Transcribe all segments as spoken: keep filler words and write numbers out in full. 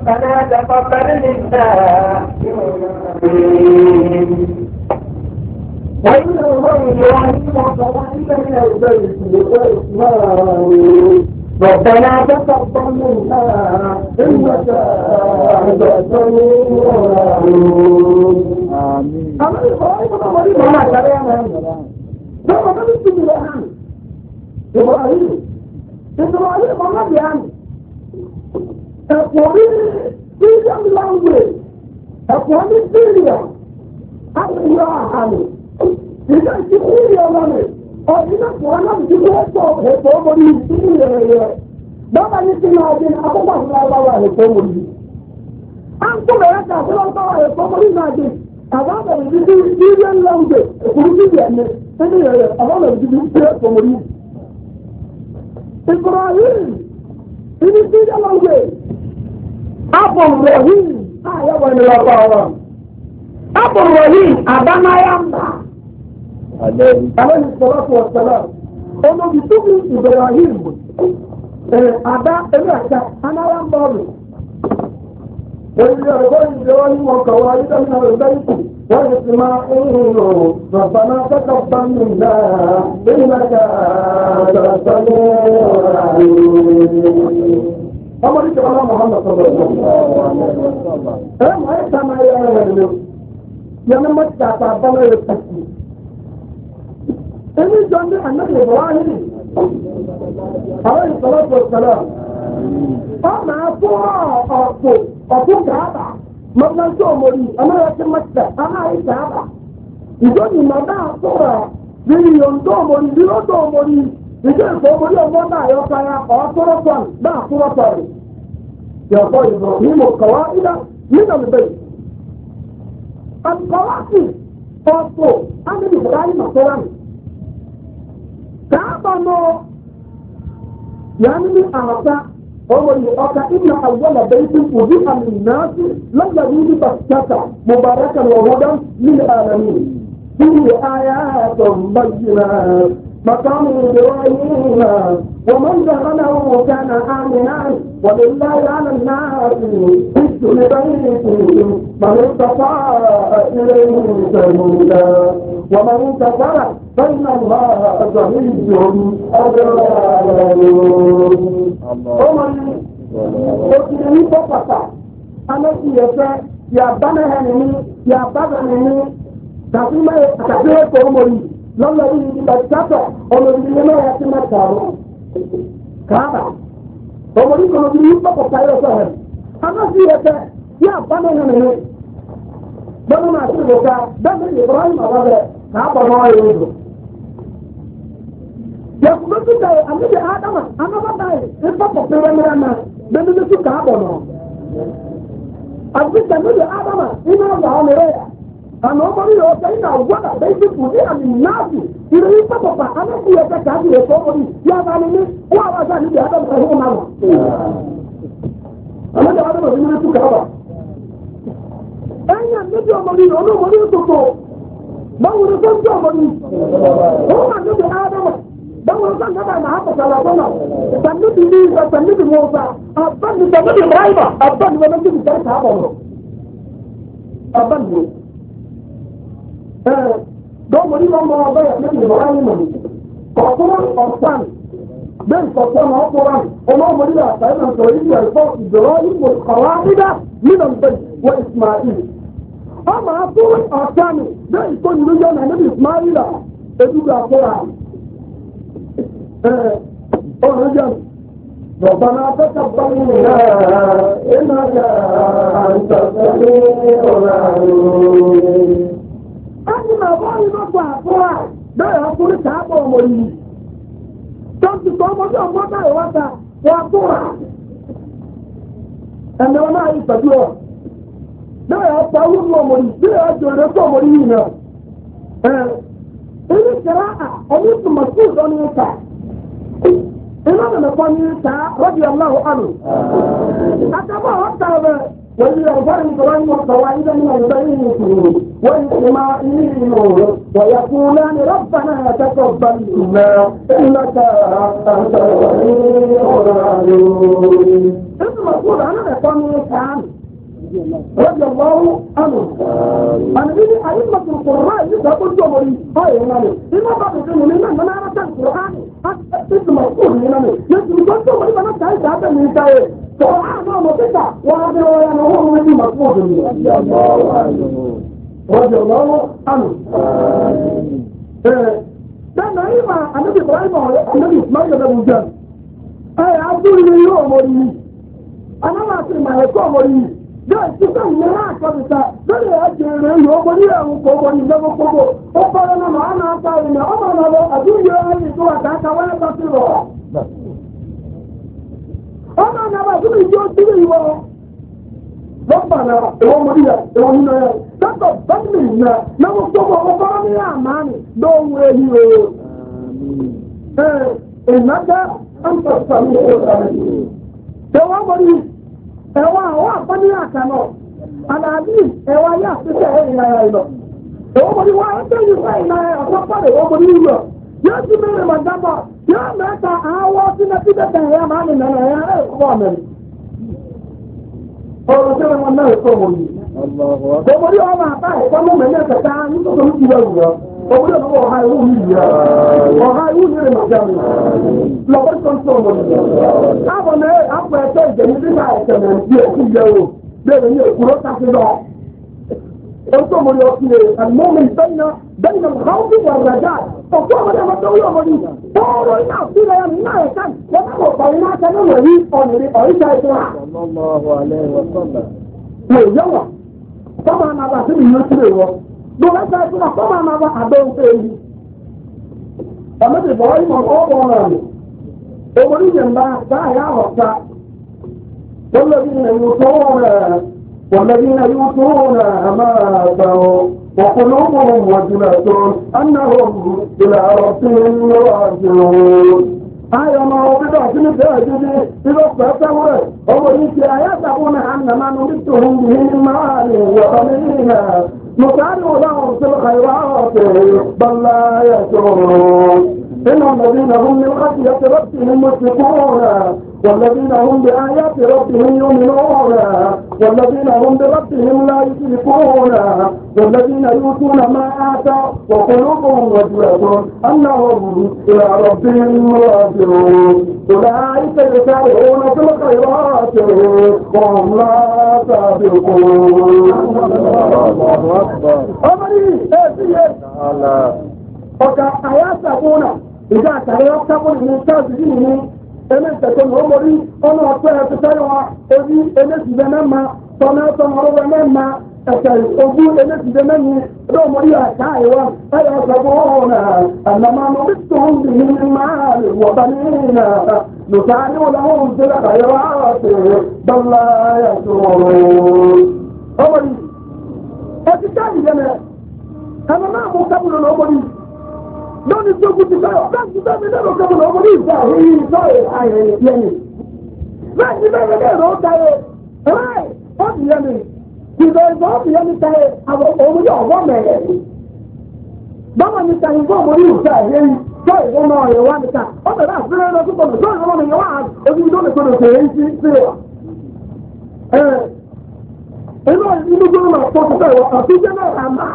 ربنا تقبل منا وإنهم يعلمون صلاحك من البيت وإسماعيل ربنا تقبل منا إنك أنت السميع العليم آمين. أنا إبراهيم أنا مريض أنا كلامه ده ما بدي بالأهم إبراهيم إبراهيم أنا بيان أقولي سيدنا لانجوي أقولي سيدنا أقولي أهاني إذا تقولي أمامي أنا أنا بقول هو هو مريض سيدنا بابا نسينا أجن أبو بكر الله هو مريض أنتم لا تعرفون الله هو مريض ناجي أبغى بيجي سيدنا لانجوي أقولي سيدنا سيدنا أبغى بيجي سيدنا مريض إبراهيم ini tidak lagi apa Ibrahim ayah wani lapawan apa Ibrahim ada nayamba ada alaihi salatu wassalam ono ditubi Ibrahim eh ada ada anayamba وَإِذْ إِبْرَاهِيمُ وَقَوَاعِدَ مِنَ الْبَيْتِ وَإِسْمَاعِيلُ رَبَّنَا تَقَبَّلْ مِنَّا إِنَّكَ أَنتَ السَّمِيعُ الْعَلِيمُ. أمر الله محمد صلى الله عليه وسلم. أم هاي سما يا رجل. يا نمط كاتب الله يتقي. إني جند النبي إبراهيم عليه الصلاة والسلام. أنا أقول أقول أقول كذا. مبلغ سومري أنا أتمنى أنا أعيش هذا. إذا نمدا أقول بيليون سومري بيليون سومري. Ìjọ ìfowópamọ́ ọmọ náà yọ kára ọ̀tọ́rọ̀ fún náà kúrọ̀ sọ̀rọ̀. Yọ̀bọ̀ ìbò nínú kọ̀wá ìdá nínú ìbẹ̀. Àkọ̀wá sí ọ̀pọ̀ ánìbì Ibrahim àtọ́rọ̀ mi. Kàábà nọ yàrá ní àwọ̀sá ọmọ yìí ọ̀ka ìnà àwọ̀lá bẹ́ẹ̀ tí òbí àmì náà sí lọ́gbà ní ibi bàtàkà mọ̀bàrẹ́kà lọ́wọ́dá nínú àlàmì. Fíìmù ayé àtọ̀ mbàjìnà. مقام إبراهيم ومن دخله كان آمنا ولله على الناس حج البيت من استطاع إليه سبيلا ومن كفر فإن الله غني عن العالمين. ومن يطيع فقط أنا يسأل يا بني يا بني تقيم تقيم كرمي lọ́lọ́ yìí ní bàtàkà ọmọdé náà yà ti máa kàrọ̀ kàrà ọmọdé kan ọdún yìí pọ̀pọ̀ káyọ̀ sọ̀rọ̀ anáṣí ẹ̀fẹ́ yà bámẹ́ nínú ní bọ́nà máa ti rò ká bẹ́ẹ̀ ní Ibrahim àwọ̀bẹ̀ kàábọ̀ náà yóò dùn. yàtúndó tún bẹ̀rẹ̀ àmìlì ádámà anábàbà yìí ní pọ̀pọ̀ pẹ̀rẹ̀mẹ̀rẹ̀ náà bẹ́ẹ̀ ní tún kàábọ̀ náà. àti tẹ̀mílì ádámà iná ọ̀gá ọmọ rẹ̀ ana ọmọdé yóò sẹ́yìn náà wọ́dà bẹ́ẹ̀ ti kù ní àmì náàbì ìròyìn pàpàpà anábì yẹn kẹta àti èkó ọmọdé yá bá ní ní wọ́n àwọn àti àníbi àdàmù ẹ̀hún náà wọ̀. àmọ́jà àdàmù ẹ̀hún náà tún kàwá. ẹ̀yìn àníbi ọmọdé yìí ọdún ọmọdé tòkò báwo ni sọ́n tó ọmọdé wọ́n àníbi àdàmù báwo ni sọ́n kàdà náà àpàtàlà sọ́nà sàníbi ní ìgbà sàníbi mọ́ọ̀sà àbáni sàníbi ibrahima àbáni wọn ti fi sẹ́yìn kàbọ̀ àbáni dɔw ni wọn máa bẹ yẹn ní ìwà yìí mọ kọkúrọ ọsàn bẹ́ẹ̀ kọkúrọ náà kúrọ ọmọ ọmọdé yà sàyẹn náà sọ̀rọ̀ yìí yà sọ ìjọba yìí mọ kọwá dídá nínú bẹ́ẹ̀ wọ Ismail ọmọ akúrọ ọsàn bẹ́ẹ̀ tó nínú yẹn náà níbi Ismail là edugbo akúrọ ẹ ọ̀rọ̀ yẹn ربنا تقبل منا إنك أنت السميع العليم. Ẹni máa bọ́ iná pa àkúrà bẹ́ẹ̀ ọkùnrin káàbọ̀ ọmọ yìí. Tọ́jú tó ọmọdé ọmọ náà wá ta wọ́n àkúrà. Ẹni wọn náà yìí pẹ̀lú ọ̀. Bẹ́ẹ̀ ọ̀pọ̀ awúrú ọmọ yìí bẹ́ẹ̀ ọjọ́ rẹ̀ fún ọmọ yìí náà. Ẹ ẹni kẹrẹ à ọmọ ìtumọ̀ sí ìdánwò ìta. Iná nana kọ́ ní ìta rọ́bì ọlọ́wọ́ àlù. Àtàbọ̀ ọ̀tá rẹ̀. ويغفر إبراهيم وقواعد من البيت وإسماعيل ويقولان ربنا تقبل منا إنك أنت السميع العليم. اسم مسؤول أنا أقول كان رضي الله عنه أنا بيجي أئمة القرآن يقول جمهوري هاي يعني إما بعد كده من من أنا أرسل القرآن أكتب مسؤول يعني يقول جمهوري أنا تعيش هذا من كاي القرآن ما متى وهذا هو يعني هو من مسؤول رضي الله عنه رضي الله عنه ده نعيمة النبي إبراهيم النبي إسماعيل أبو جهل أي عبد الله يومري أنا ما أسمع ما يكومري ده تسمع ما كذا ده أجل يومري أو كومري ده كومو أقول أنا ما أنا أقول أنا أنا لا أقول يا أخي ترى كذا ولا تصير أنا أنا بقول يجوا تيجي ربنا يومري يومنا ده بس نعم كومو أقول يا ماني دون ويهيو إيه إنك أنت السميع العليم توامري ẹwà àwọn àpọ́nì àkànà àlàáfíì ẹwà yà sísẹ ẹ̀yìn náà yìí lọ. Èwọ́n mo ní wá ẹgbẹ́ yìí sẹ́yìn náà ọ̀pọ̀pọ̀ rẹ̀ wọ́n mo ní yíyọ. Yóò ti bẹ̀rẹ̀ màdàbọ̀ yóò mẹ́ta àwọ̀ sínú ẹbí bẹ̀tẹ̀ ẹ̀yà máa nì nànà ẹ̀yà ẹ̀ kọ́ mẹ́rin. Ọ̀rọ̀ sẹ́yìn wọn náà kọ́ mo yìí. Ọmọ ní ọmọ àbá ẹ̀kọ́ mọ́ mẹ́lẹ́ kẹta nítorí ó ti wẹ̀ wù lọ. Ọmọ ní ọmọ ọ̀há ìwú yìí yà. Ọ̀há ìwú yìí rẹ̀ màdà mi. Lọ́wọ́ tó ń tó ọmọ nìyà. Àbọ̀ náà àpò ẹ̀tọ́ ìjẹ̀mí nígbà ẹ̀tẹ̀ nàìjíríà kú yẹ o. Bẹ́ẹ̀ ni èkúrọ́ káfí lọ. Ètò ọmọ ní ọtí rẹ̀ àlùmọ́mì bẹ́ẹ̀nà bẹ́ẹ̀nà káwọ́bí wà rájà. Ọ̀pọ̀ ọmọdé ọmọdé orí ọmọ ní. Bọ́ọ̀rọ̀ iná sílẹ̀ yẹn ní náà ẹ̀ka. Wọ́n bá wọ̀ pàrọ̀ iná kẹ́lẹ́ wọ̀ ní ọ̀nìrì ọ̀ríṣà ìtura. Wò yẹ́wà. Sọ́mọ ànàbà sí mi yóò sílẹ̀ wọ. Dole sai kuma kuma na ba a don sai amma da bai mu ko ko na o wani jamba da ya hota walladina yutuna walladina yutuna ma ta'u wa qulubuhum wajilatun annahum ila rabbihim raji'un aya ma o bida sini da jiji ilo fata wure o wani ki ayata kuna annama nubituhum bihi ma'ali wa qamina نسارع لهم في الخيرات بل لا يشعرون إن الذين هم من خشية ربهم مشفقون والذين هم بآيات ربهم يؤمنون والذين هم بربهم لا يشركون والذين يؤتون ما آتوا وقلوبهم وجلة أنهم إلى ربهم راجعون أولئك يسارعون في الخيرات وهم لا سابقون. أمري إيه ọ̀gá àyàsàbọ̀nà ìjà àtàrẹ ọ̀kábọ̀n ní sáàsì ní ẹlẹ́sẹ̀kọ́ ní ọmọrí ọ̀nà ọ̀pẹ́ ẹ̀fẹ́fẹ́ wa orí ẹlẹ́sìdẹ́ mẹ́ma tọ́nà tọ́nà ọ̀rọ̀ mẹ́ma ẹ̀kẹ́ ogún ẹlẹ́sìdẹ́ mẹ́ni ọmọrí àká àìwá àyàsàbọ̀nà àlàmánú tó ń bì ní máa lè wọ̀bá nínú lùtàrí ọlọ́run tó lábàáyọ̀ àwọ̀tẹ̀ dọ́là ẹ̀sùn ọmọrí ẹ̀sì káàdì yẹn ẹ̀mọ náà mú kábùnà lọ́mọrí lónìí tó kú ti báyọ̀ láti bá mi lẹ́nu kẹ́mu náà mo ní ìgbà òun ìgbà ayẹyẹ yẹn láti bá mi lẹ́nu ó dáyé ẹ̀ ó ti yẹ mi ìgbà ìgbà ó ti yẹ mi dáyé àwọn òun yóò wọ́ mẹ́rẹ̀ báwọn mi tàyè fún ọmọ ní ìgbà ẹ̀yẹ tó ìwọ́n náà yẹ wá níta ó bẹ̀rẹ̀ àfihàn lọ sí pọ̀lọ̀ tó ìwọ́n náà yẹ wá ojú tó lè gbọdọ̀ tẹ̀yẹ sí sí wa. inú inú gbọ́dọ̀ máa pọ̀ sí ẹ̀wọ̀ àtúnjẹ́ náà rà máa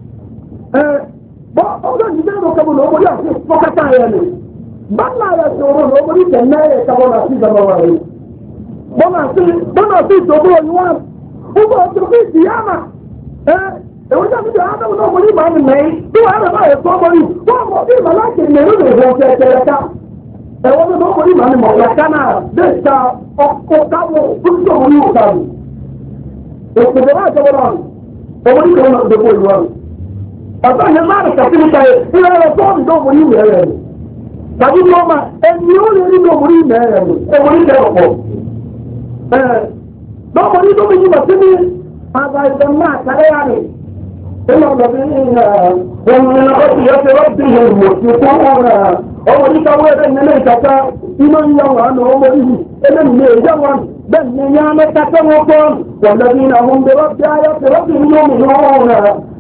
ọjọ́ ìdílé ló kẹ́bù lọ́wọ́ yóò fi fọ́kátà yẹn ni báńlá yẹn ti rò lọ́wọ́ ní tẹ̀lé yẹn kẹ́bù náà sí ìjọba wà rí bọ́nà sí bọ́nà sí ìjọba yìí wọ́n fúnbọ̀ ọ̀tún fi ìdí yàmà ẹ èwo jẹ́ fídíò ádámù náà mo ní ìmọ̀ àmì mẹ́yìn tí wọ́n á rẹ̀ báyìí tó ọmọ yìí wọ́n mọ̀ bí ìmọ̀ láti mẹ́rin lè wọ́n fẹ́ tẹ̀lé ká ẹ̀wọ́n ní ọmọ yìí mọ̀ ní mọ̀ọ́lá kánà bẹ́ẹ̀ ta ọkọ̀ káwọ́ fúnṣọ́ wọn ní òkàlù òkèdè náà tẹ́wọ́ náà ọmọ yìí kẹ́wọ́n náà dẹ́kọ̀ ìlú wọn ọ̀tọ́ ìyẹn máa rẹ̀ kàtí nípa ẹ̀ ilẹ̀ ẹ̀rọ fọ́ọ̀mù tó mú ní ìwé rẹ̀ ni tàbí ní ọmọ ẹni ó lè rí ní òmùrí ìmẹ̀ rẹ̀ ni òmùrí ìmẹ̀ ọ̀pọ̀ ẹ̀ lọ́mọ ní tóbi yìí wọ̀sí ní àgbà ìfẹ́ máa kàrẹ́ yá ni ilé ọ̀dọ̀bí ní ọmọ ní ọtí yẹn ti rọ́bì yẹn mọ̀ sí fún ọ̀rọ̀ ọmọ ní káwọ́ ẹ̀rẹ́ ìyẹn ìkàtà iná ń yàwó àná ọmọ yìí ẹlẹ́nu ní èyí wọn bẹ́ẹ̀ ni yẹn mẹ́ta tẹ́wọ́ pọ́n wọ̀lẹ́bí náà ń bẹ̀rọ̀ bí ayọ́ ti rọ́bì yẹn mọ̀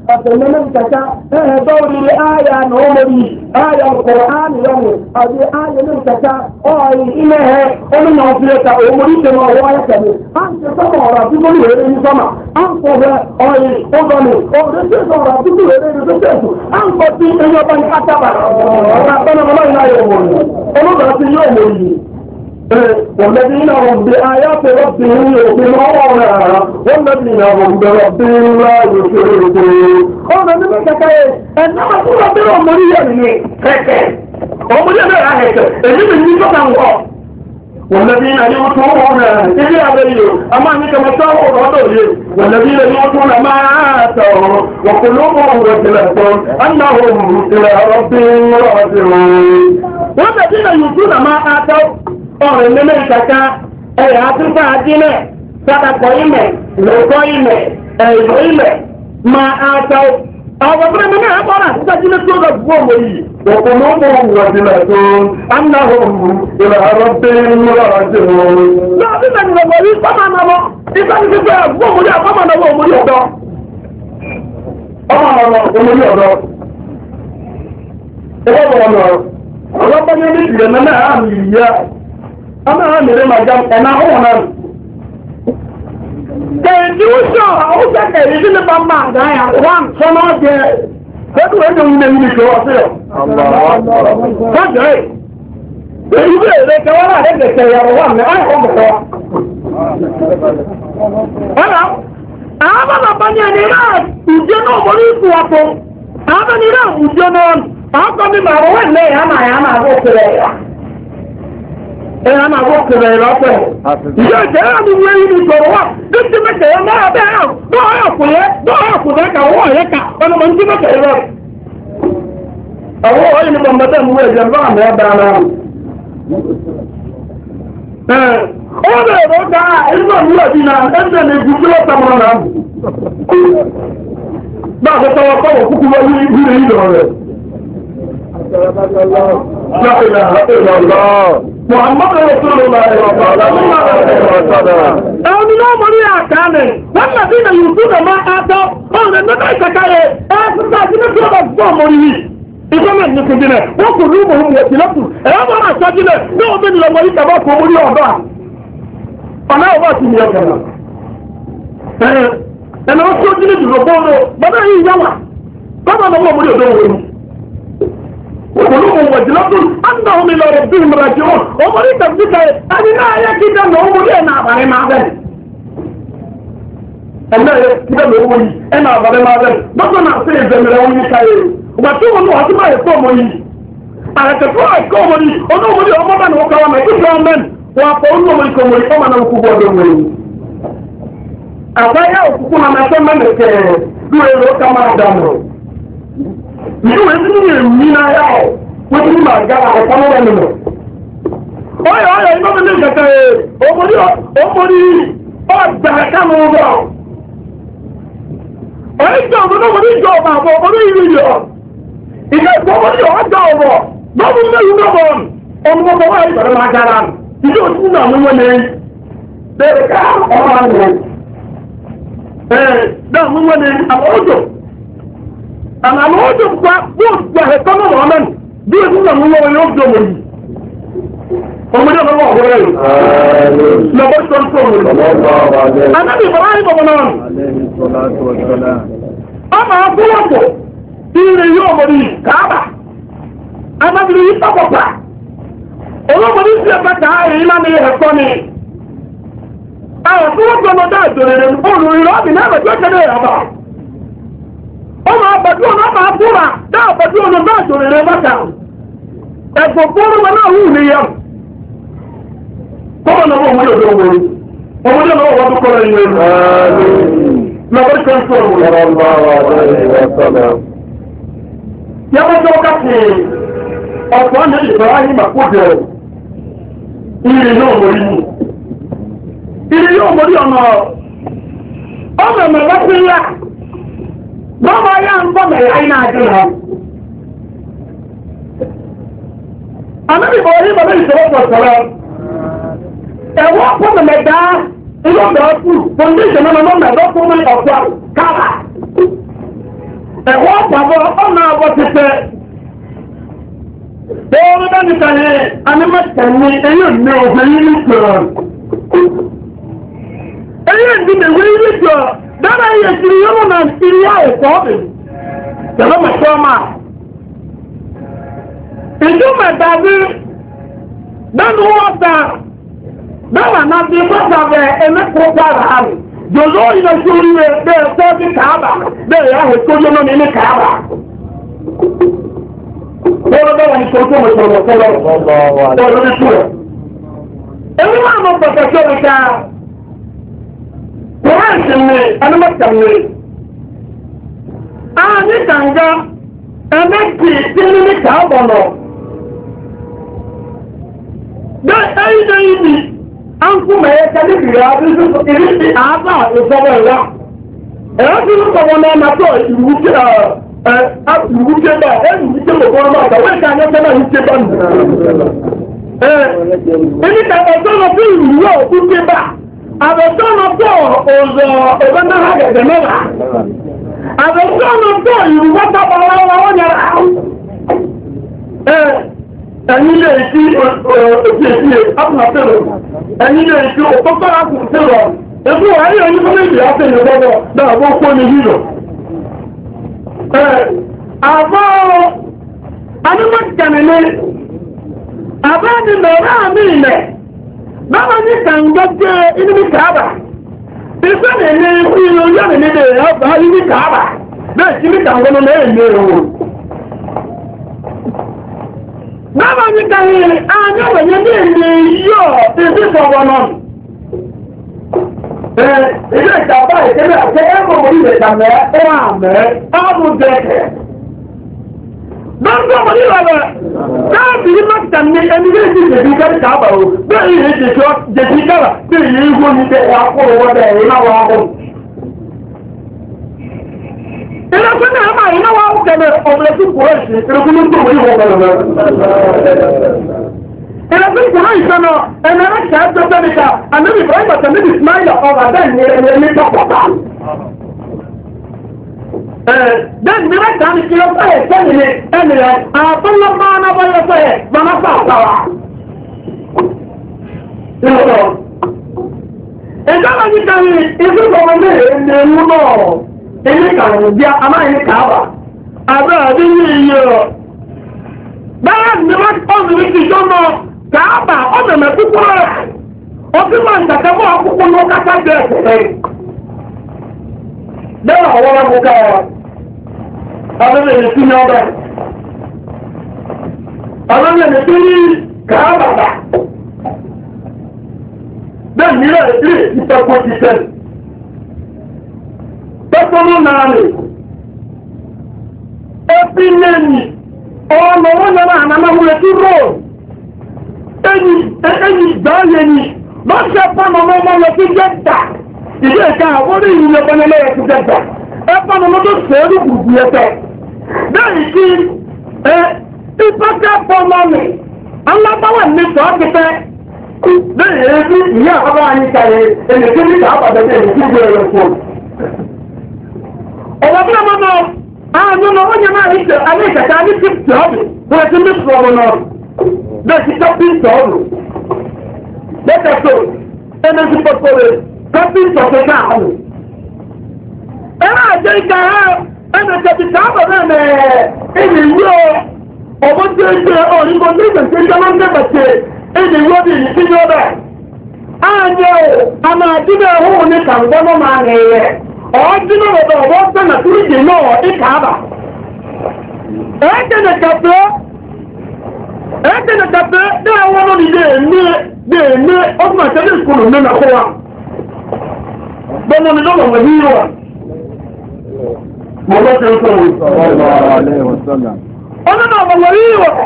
أتمنى كذا دوري آية نومي آية القرآن يوم هذه آية من كذا أي إنها ومن نوفيك أمري كما هو يكمل أنت سمع ربي كل هذه سمع أنت أي أذني أذني سمع ربي كل هذه سمع أنت في يوم كتابة ربنا ولا إله إلا الله أنا في يوم والذين هم بآيات ربهم يؤمنون والذين هم بربهم لا يشركون أنا نمت كاي إنما كل ربهم مريم كاي ومريم هيك اللي من يسمع والذين يؤتون إلى أبيه أما أنك مساوي رضوه والذين يؤتون ما آتوا وقلوبهم وجلة أنهم إلى ربهم راجعون والذين يؤتون ما آتوا ọ̀rẹ́ mímẹ́ ìkàkà ẹ̀yà àtúntà àdínlẹ̀ sádàpọ̀ ìmẹ̀ lóòkọ́ ìmẹ̀ ẹ̀yọ̀ ìmẹ̀ máa àtà àwọn ọ̀rẹ́ mímẹ́ àbọ̀rà àtúntà àdínlẹ̀ tó lọ gbọ́ ọmọ yìí òkú ló mọ̀ wọ̀dìlẹ̀ tó anáhùn ìlà àrọ́bẹ̀ ńlọ́ọ̀dẹ̀ wọn. lọ́wọ́ bí sẹ́ni lọ́wọ́ yìí sọ́mà náà lọ ìsọ́ni ti fẹ́ àgbọ̀ òmùdí àkọ́mọ̀ náà wọ òmùdí ọ̀dọ́ ọmọ náà òmùdí ọ̀dọ́ ẹgbẹ́ wọn lọ ọlọ́pàá ní ẹni ìrẹ̀ náà àmì ìyá ọmọ àwọn mìíràn máa jẹun ẹ̀nà ọ̀hún náà kẹ̀yìntì ó sọ àwọn sẹ́kẹ̀ yìí sí nípa máa dá yà wọ́n sọ́nà ọ̀jẹ́ pẹ̀lú ẹ̀jẹ̀ ń lè nílùú ìṣòwò sí ọ̀ sọ́jọ́ ẹ̀ èyí bí èrè kẹwàá náà lẹ́gbẹ̀ẹ́ kẹyàwó wà mẹ́ ọ̀yọ̀ ọ̀gbọ̀tọ̀ ọ̀nà àwọn bàbá ní ẹni náà ìjẹ́ náà mọ̀ ní ìfù ọ̀tọ̀ àwọn ẹni náà ìjẹ́ náà àwọn kan ní màá wọ́n lé yà máa yà máa bó kéré yà ẹ̀yà máa bó kéré yà lọ́pẹ̀ ìjọ ìjẹ́ náà ní wọ́n yìí ní ìṣòro wà ní ti mẹ́kẹ̀ yẹn náà bẹ́ẹ̀ náà dọ́ọ̀yọ̀ kù yẹ dọ́ọ̀yọ̀ kù yẹ ká wọ́ọ̀ yẹ ká ọ̀nà mọ̀ ní ti mẹ́kẹ̀ yẹ lọ́rẹ̀ àwọn ọ̀yìn ní bọ̀m̀bẹ̀tẹ̀ mú ẹ̀jẹ̀ bá àmì ẹ̀dá náà ó bẹ̀rẹ̀ ló ká ẹ̀yìn náà nílò bí náà ẹ̀jẹ̀ ní ibi tí ó tẹ̀mọ́ náà bá a tẹ́tọ́ wọ́n kọ́wọ́ kúkú wọ́n yí ìlú ìlú rẹ̀ Muhammad Rasulullah ẹ̀wọ̀n náà mọ̀ ní àkáàlẹ̀ wọ́n náà bí na yùtúbẹ̀ máa àtọ́ ọ̀rẹ́ mẹ́ta ìkàkàrẹ̀ ẹ̀ẹ́sùn àti ní tí ó bá gbọ́ ọmọ yìí ìfọ́nà ní kùdínẹ̀ wọ́n kò rú mọ̀ wọ̀ sílọ́pù ẹ̀yọ́ bá máa ṣájúlẹ̀ ní ọdún ìlọ wọ̀nyí tàbá kò mú ní ọ̀dọ́ ọ̀nà ọ̀bá ti ní ọ̀gá ẹ̀nà ó tó jílẹ̀ jùlọ bọ́ọ̀lọ́ bọ́dọ̀ yìí yáwà bọ́dọ̀ náà wọ́n mú ní ọ̀dọ́ wọ̀nyí وقلوبهم وجلة أنهم إلى ربهم راجعون ومري تبديك أنا لا يكيد أنه مري أنا أبغى ما ذلك أنا يكيد أنه مري أنا أبغى ما ذلك بس أنا أصير زميلوني كاي وبتوه أنه هتما يقومني أنا تفوق يقومني أنه مري أما من هو كلام يقول من وأقول له مري كومني كم أنا أقول له مري أبغى أقول أنا كم أنا كه دو يلو كم أنا دامو ìlú ẹ̀sìn ní èmi náà yá ọ̀ wọ́n ti ní màá gára ọ̀pọ̀ lọ́wọ́ nínú. ọ̀yọ̀ ọ̀yọ̀ iná mi ní ìkẹta ẹ̀ ọmọdé ọmọdé ọ̀dà kánú ọ̀bọ̀. ọ̀yọ̀ ìjọ ọmọdé ọmọdé ìjọ ọmọ àbọ̀ ọmọdé ìlú yọ. ìjọ ìjọ ọmọdé ọjà ọ̀bọ̀ lọ́mú mẹ́rin lọ́bọ̀ ọmọ ọmọ wa ìbẹ̀rẹ̀ máa gára ìjọ òtún náà mú wọn ní bẹ̀rẹ̀ ká ọmọ àwọn ẹ̀ náà mú wọn ní àwọn ọjọ́ àmà àwọn ọjọ́ gba bóòtù àhẹ́kọ́ náà wọ́n mẹ́rin bí o ti nà mú lọ́wọ́ yóò jọ wọ̀nyí ọmọdé ọmọ wọn wọ́n rẹ̀ lọ́wọ́ tó ń tó wọ̀nyí. anábì bàbá yìí bọ̀bọ̀ náà ọmọ akúwọ̀pọ̀ ìrè yóò mọ̀ ní káàbà anábìrì yìí pàpọ̀pà olóòmọdé sí ẹ̀fẹ́ káàrí iná ní ẹ̀kọ́ ni àwọn tó wọ́n gbọmọ dá ìdòrèrè olùrìnrìn ọ̀bì náà bẹ̀ tó kéde àbá ọmọ àbàdú ọ̀nà ọmọ àbúrà dá àbàdú ọ̀nà bá ìdòrèrè bàtà ẹ̀gbọ̀n fọ́ọ̀rọ̀ wọn náà wù ní yẹn tọ́wọ́ náà wọ́n wọlé ọdún wọn ọmọdé náà wọ́n tó kọ́ra ìwé lọ́wọ́ tó ń sọ̀rọ̀ yàtọ̀ tó kàkì ọ̀pọ̀ ní ìbáraẹni màkúdẹ̀ ìrìn yóò mọ̀rí mú ìrìn yóò mọ̀rí ọ̀nà ọmọ ẹ̀mẹ̀ lọ́pẹ́ yá lọ́wọ́ yá ń bọ́ mẹ̀rẹ̀ ayé náà jẹ́ rẹ̀ àmẹ́bìbọ̀ orí bàbá ìṣòro pọ̀ sọ̀rọ̀ ẹ̀wọ́ pọ̀ mẹ̀mẹ̀ dá ilé ọ̀dọ̀ ọ̀pù foundation náà lọ́mọ̀ ẹ̀dọ́ fún mi ọ̀pọ̀ káàrà ẹ̀wọ́ pàbọ̀ ọ̀nà àbọ̀ títẹ̀ bọ́ọ̀rọ̀ bá nìkan ní anímọ̀tẹ̀ni èyí ò ní òfin yìí nìkan èyí ò ní ìwé yìí nìkan dára yẹ kiri yọmọ náà kiri yá ẹ̀kọ́ ọ̀bì tẹ̀lé mọ̀tọ́ máa ìjọba dàbí dánú wọ́n ta dáwà náà bí bọ́sà bẹ ẹ̀mẹ́kọ̀ọ́ gbára rẹ̀ jòzó ilẹ̀ sórí rẹ̀ bẹ́ẹ̀ fẹ́ bí kàábà bẹ́ẹ̀ yà wò tó yọmọ ní ní kàábà bọ́ọ̀rọ̀ bẹ́ẹ̀ ní tó tó mọ̀ sọ̀rọ̀ sọ̀rọ̀ bọ́ọ̀rọ̀ ní tó rẹ̀ èmi máa mọ̀ pẹ̀pẹ̀ sọ̀rọ̀ ká kùrẹ́ǹsì ni ẹnumọ̀tà ni a ní kànga ẹ̀mẹ́kì tí ní ní kàábà nọ bẹ́ẹ̀ ẹ̀yìn lẹ́yìn ni an kuma ya kali biya bisu irin di aba ìfọwọ́ ìwá ẹ̀rọ tí ó sọ̀rọ̀ náà máa tọ́ ìwúkẹ́ ìwúkẹ́ bá ẹ̀rù ìwúkẹ́ lọ́wọ́ náà àtàwọn ìka ayẹ́kẹ́ náà ìwúkẹ́ bá nù. ẹni ká ọ̀sọ́nà fún ìwúwọ́ òkúkẹ́ bá àbẹ̀sọ́nà fún ọ̀zọ̀ ọ̀bẹ náà gẹ̀gẹ̀ mẹ́wàá àbẹ̀sọ́nà fún ìwúwọ́ tábàlá wọn yàrá ẹ̀yin lè fi òkèèkè ápùnàtẹ̀rọ̀ ẹ̀yin lè fi òkúkọ́ ápùnàtẹ̀rọ̀ ẹ̀fún ayé ẹni fún méjì ápẹ̀lẹ̀ gbọ́dọ̀ dáàbò kó ní hìrò àbọ̀ anímọ̀kànlẹ̀ àbọ̀ ni lọ́rọ̀ àmì ilẹ̀ báwa ní kàǹgọ́jẹ́ inú ní kàábà ìfẹ́ ní ilé ikú ilé ojú àmì nílé ọgbà inú kàábà bẹ́ẹ̀ sí ní kàǹgọ́nà lẹ́yìn lérò báwa ní kàǹgọ́jẹ́ àmì ọ̀wẹ̀yẹ ní ilé yọ̀ ìdí sọ̀rọ̀ náà ilé ìjàmbá ìkẹ́lẹ̀ àti ẹgbẹ̀ orí ìjàmbá ẹwà àmẹ́ ọdún jẹ́kẹ̀. Lọ́gbọ́n mọ̀ nílò rẹ̀ káàbì ní mọ́kítà ní ẹni lè jí jẹ̀bí kẹ́rì káàbà o bẹ́ẹ̀ yìí jẹ̀bí kẹ́rà bẹ́ẹ̀ yìí igbó ní bẹ́ẹ̀ wà kó owó bẹ́ẹ̀ ìnáwó ahùn. Ìlọ́gbọ́n náà máa ìnáwó ahùn kẹ́mẹ̀ ọ̀bẹ̀rẹ̀ tí kò rẹ̀ sí ìrẹ́kúnlé tó wọ́n yíwọ́ bẹ̀rẹ̀ ìrẹsì ìkùnrin ìṣẹ́nà ẹ̀nà ẹ̀ṣẹ́ ẹ̀ṣẹ́ níta àníbi ìbáyìí bàtà níbi ìsmáìlà ọ̀rọ̀ bẹ́ẹ̀ ni ẹni ẹni tọ́pọ̀tà. bẹ́ẹ̀ ni mẹ́ta ní kí ó fẹ́ ẹ̀ṣẹ́ nìyẹn ẹni rẹ̀ àtúnlọ́ bá ń bá yẹ fẹ́ ẹ̀ bàmá fà sáwà. ìjọba ní kàwé ìfúnpọ̀ ní ẹni ewu náà ilé kàwé bí amáyé kàwà àbẹ́ àbí ní iye rọ̀. bẹ́ẹ̀ ni wọ́n tọ́ Kaaba ọmọ ẹ̀mẹ̀ púpọ̀ rẹ̀ ọdún máa ń dàkẹ́bọ̀ àkókò ní ọkàtà jẹ́ ẹ̀sẹ̀ bẹ́ẹ̀ ọwọ́ wọn kò káwọ́ ọdún ẹ̀mẹ̀ tí ní ọbẹ̀ ọdún ẹ̀mẹ̀ tí ní Kaaba bá bẹ́ẹ̀ nílẹ̀ ìdí ìtẹ́kọ̀ ti tẹ́ tẹ́kọ̀ọ́ náà rẹ̀ ẹbí lẹ́yìn ọmọ wọn yọrọ àmàmàwúrẹ́ tí rọ̀ ẹni ìgbàáyé ni lọ́ ṣe pọ́nà ọmọ lọ sí jẹ́ta ìdí ẹ̀ka àwọn orí ìlú ọgbọ́n lọ́wọ́ sí jẹ́ta ẹ pọ́nà ọmọ tó sẹ́ẹ̀rù gbùgbù ẹ̀fẹ́ bẹ́ẹ̀ kí ẹ ìpàkẹ́ pọ́nà mi alábáwà ní sọ́ọ́kẹ́fẹ́ bẹ́ẹ̀ yẹ kí ìyá àbábá yín kàyé ẹni tí níta àbàdàn ẹni tí gbé ẹ̀rọ fún ọ̀wọ́ bí ọmọ náà àwọn ọmọ wọn yẹn máa ń ṣe alẹ́ ìkàkà ní tí tí ọ̀bì wọ́n ti ní sọ̀rọ̀ náà bẹ́ẹ̀ ti kápẹ́ńtà ọ̀rọ̀ bẹ́ẹ̀ tó ẹni tí pọ̀pọ̀ rẹ̀ kápẹ́ńtà ọ̀fẹ́ náà ọ̀rọ̀ ẹ̀rọ àjẹ́ ìka ẹni tẹ̀sí káàbọ̀ náà mẹ́ ẹni ìwé ọmọ tí ó ṣe òyìnbó ní ìgbésẹ̀ ìjọba ń dẹ́gbẹ̀ṣẹ̀ ẹni ìwé bí ìyí síjọ́ bẹ́ẹ̀ ààyè o àmà àdínà ẹ̀hún ní kàǹgbọ́n náà máa rẹ̀ rẹ̀ ọ̀ọ́dínà ọ̀dọ̀ ọ̀wọ́ sẹ́nà tí ó dì náà ìkàbà ẹ̀ẹ́dẹ̀nẹ̀ kàfẹ́ ẹ̀ẹ́dẹ̀nẹ̀ kàfẹ́ ní àwọn ọmọ ìdè ní dè ní ọdún àtẹ́lẹ̀ ìkùnù nínú àkọwà gbọmọ mi lọ́wọ́ wẹ̀ níyọ wa mọ̀ lọ́sẹ̀ ń sọ̀rọ̀ ọdún náà wọ̀ níyọ wa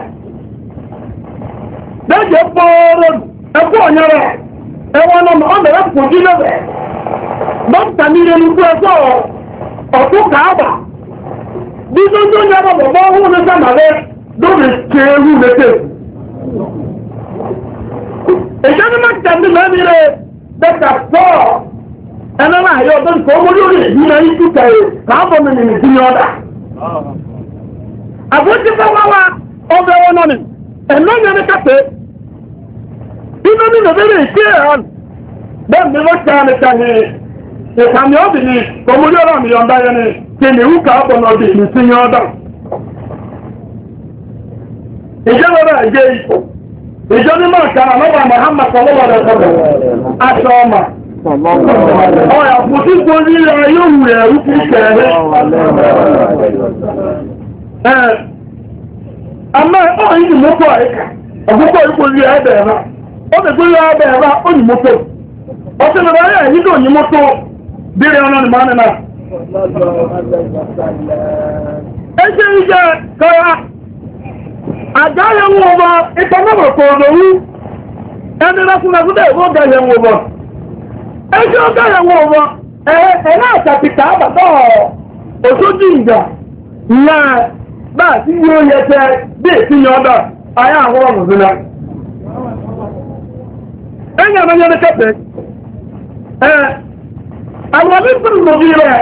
lẹ́jẹ̀ pọ́ọ́rọ́ ẹ̀kọ́ ọ̀nyẹ́rẹ́ ẹ̀wọ̀n náà ọ̀bẹ̀rẹ̀ kò jí lọ́bẹ̀ dókítà ní ilé nígbó ẹ̀kọ́ ọ̀tún kàábà bí tó ń tó ń yára bọ̀bọ̀ ọ̀hún ní sàmàlẹ́ lórí ṣe ewu lẹ́tẹ̀. ìjọba máa tẹ̀lé mẹ́rin rẹ̀ dẹ́ka pọ̀ ẹ̀nà náà yọ ọdún tó mú lórí ìdí náà yí kíkà rẹ̀ káàbọ̀ mi nìyí sí ní ọ̀dà. àbójú fọwọ́ wa ọbẹ̀ wọn nọ ni ẹ̀nà yẹn ní kápẹ́ inú ní nàbẹ́rẹ́ ìké ẹ̀hán bẹ́ẹ̀ ni wọ́n ṣe àmì ṣàhì ìkànnì ọ̀bìnrin kòmúlí ọ̀rọ̀ mi yọ̀ǹda yẹn ni kí ni ìwú ká ọ̀bọ̀n ọ̀dì ní sí yẹn ọ̀dà ìjọba rẹ̀ jẹ́ ipò ìjọ ní máa kàrà lọ́wọ́ Muhammad sọlọ́wọ́ rẹ̀ sọ̀rọ̀ aṣọ ọmọ ọ̀yà fòtí gbórí rẹ̀ yóò wù ẹ̀rú kí kẹ̀rẹ́ ẹ̀ àmọ́ ọ̀yìn ni mọ́tò àríkà ọ̀gbọ́kọ̀ ìgbórí ẹ̀ẹ́bẹ̀ ẹ̀rá ó lè gbórí ẹ̀ẹ́bẹ̀ ẹ̀rá ó ní mọ́tò ọ̀sẹ̀ lọ́wọ́ ayé ẹ̀yìn tó ní mọ́tò bírí ọ̀nà ni máa nínà ẹ̀ṣẹ́ ìjẹ́ kọ́ra àgáyẹ̀ ń wọ́n bọ́ ìtọ́nàbọ̀ kò lòwú ẹni lọ́sùnmọ́sùnmọ́ ìwọ́ gáyẹ̀ ń wọ́n bọ́ ẹjọ́ gáyẹ̀ ń wọ́n bọ́ ẹ̀rẹ́ àtàkìtà àbàtọ̀ òṣójú ìjà náà bá sí yóò yẹ tẹ́ bí ìsinmi ọ̀dọ̀ ayé àwọn ọ̀rùn sílá ẹ̀yìn àmọ́yẹ́ ní kẹfẹ́ ẹ̀ àwọn onífẹ́ ìlòbí rẹ̀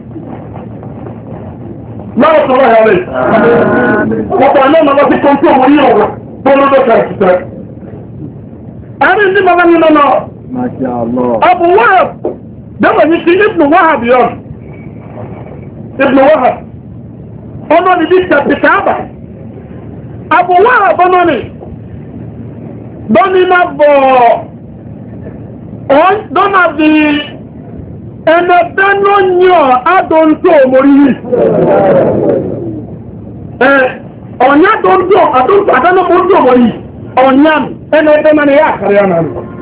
máa sọ̀rọ̀ ẹ̀ rẹ̀ ọ̀pọ̀ ilé ọmọ lọ́sí kan tó wọ́n ní ọ̀rọ̀ tó lọ́dọ̀ kàìsìtẹ́ ẹ̀rí ní bàbá nínú náà Abu Wahab dẹ́wọ̀n ní sí Ibn Wahab yọ Ibn Wahab ọmọ ní bí tẹ̀pìtà àbà Abu Wahab ọmọ ní dọ́ni máa bọ̀ dọ́nà bí ẹnẹ tẹ́nà yàn adóńtò mórí yìí ẹ̀ ọ̀nyá adóńtò adóńtò adánà mórí mórí ọ̀nyá ẹnẹ tẹ́nà ni yà àkàrẹ́ àná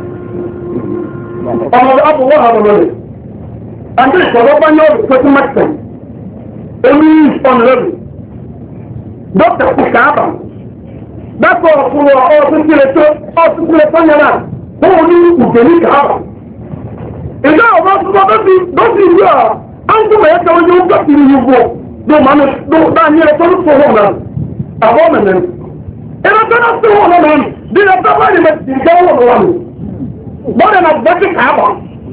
ọmọ Abu Wahab rẹ̀ àti ìṣọ̀rọ̀ bá yọ ọ̀rọ̀ pẹ̀tù mẹ́tẹ̀ oní ọ̀nàrẹ́bù dókítà kùkàbà dákọ̀ ọ̀fúnwọ̀ ọ̀túnṣìlẹ̀tọ́ ọ̀túnṣìlẹ̀tọ́ yẹn fún oní ìgbèrí kàbà ìjọ ọ̀bá túnbọ̀ lọ́sí lọ́sí ìlú à án kúmọ̀ yẹ́ kẹwọ́n yóò gbọ́sí ní yúgbò ló máa ní dáyé rẹ̀ tó ń tó hàn náà àbọ̀ mẹ́mẹ́ ẹ̀rọ tó náà tó hàn náà bí ẹ̀ tó wáyé mẹ́ ti jẹ́ wọ́n wọ́n bọ́dẹ̀ náà gbọ́sí kàbà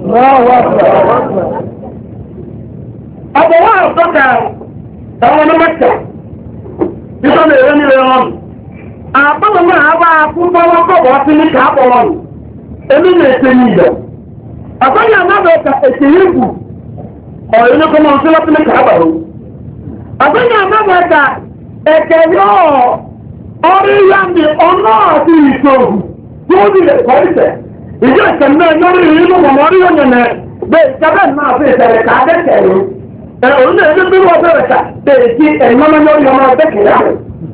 àbọ̀ wá àtọ́kà ẹ̀wọ̀n ní mẹ́ta ìjọ lè rẹ́ nílẹ̀ wọn àbọ̀wọ̀ náà bá fún bọ́wọ́ kọ̀wọ́ sí ní kàbọ̀ wọn èmi lè ṣe ní ìjọ àkọ́yà náà ẹ̀ka ètè ìbù ọ̀rẹ́ ní kọ́mọ̀ sí lọ́pí ní kàábàrú àkọ́yà náà ẹ̀ka ẹ̀kẹ́ yóò ọrí yá mi ọ̀nà àti ìṣòhù tí ó dìlẹ̀ kọ́ìtẹ̀ ìjọ ìṣẹ̀lẹ̀ lórí inú mọ̀mọ́ rí ọ̀nà bẹ́ẹ̀ ìjọba náà fi ìṣẹ̀lẹ̀ ká dẹ́kẹ̀rú ẹ̀ orílẹ̀ èdè bí wọ́n fẹ́rẹ̀ ká bẹ́ẹ̀ sí ẹ̀yọ́mọ́ lórí ọmọ dẹ́kẹ̀rẹ́ rẹ̀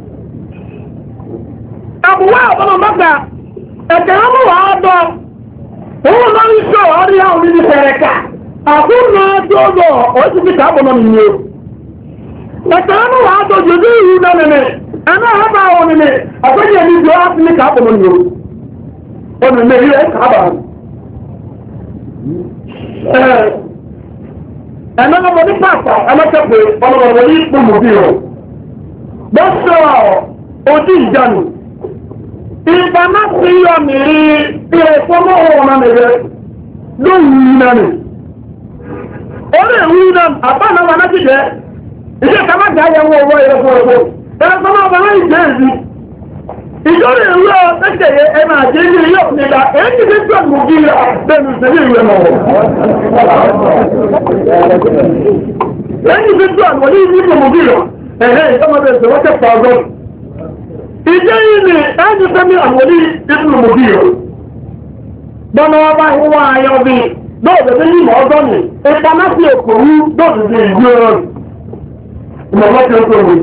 àbúwá ọ̀pọ̀lọpọ̀ mọ́ta ẹ̀kẹ́ ọmọ wà á dọ́ òun lọ ní ṣọ́ ọ̀rí àwọn onílé fẹ̀rẹ̀ ká àkúnnà ọjọ́ ọ̀ọ́sì fi kàábọ̀ náà nìyẹn ẹ̀kẹ́ ọmọ wà á dọ́ jòdó ìrú náà nìyẹn ẹ̀nà ọ̀hábà àwọn nìyẹn àgbẹ̀yẹ̀ ní ìjọ á fi ní kàábọ̀ náà nìyẹn ọ̀nà mẹ́rin rẹ̀ kàábà ẹ̀nà ọmọ ní pàtà ẹlẹ́kẹ̀pẹ̀ ọmọ ní ipò mòbí rẹ̀ bọ́sọ̀ ojú ìjánu ìgbàmá sí yọ mìírí ilẹ̀ fọ́mọ́ ọ̀nà mẹ́rẹ̀ lóòrùn iná ni orí ìwú iná àbánáwà náà jíjẹ́ iṣẹ́ kàmájà ayẹwọ́ owó ilẹ̀ fún ọgbọ́ ẹ̀rẹ́sọ́mọ́ ọba náà ìjẹ́ èzí ìjọ́rì ìwú ọ̀tẹ́kẹ̀yẹ ẹ̀mà àjẹ́ ilé yóò nígbà èyí ti fi tó àgbò bí ilẹ̀ bẹ́ẹ̀ni ìṣẹ́lẹ̀ ìwé mọ̀ èyí ti fi tó àgbò ní ìlú mọ̀ bí ilẹ̀ ẹ̀hẹ́ ìjọmọdé ìṣẹ́wọ́tẹ̀ pàgọ́ ìjẹ́ yìí ni ẹni fẹ́mi àwọ̀dí ìpínlẹ̀ mọ̀bí rẹ̀ bọ́nà ọba ìwọ̀ ayọ́ bí lóòdẹ̀dẹ̀ yìí mọ̀ ọjọ́ ni ìpanáfí òkòrú lóòdẹ̀dẹ̀ ìgbé ọ̀rọ̀ ìmọ̀lọ́tí ó tóbi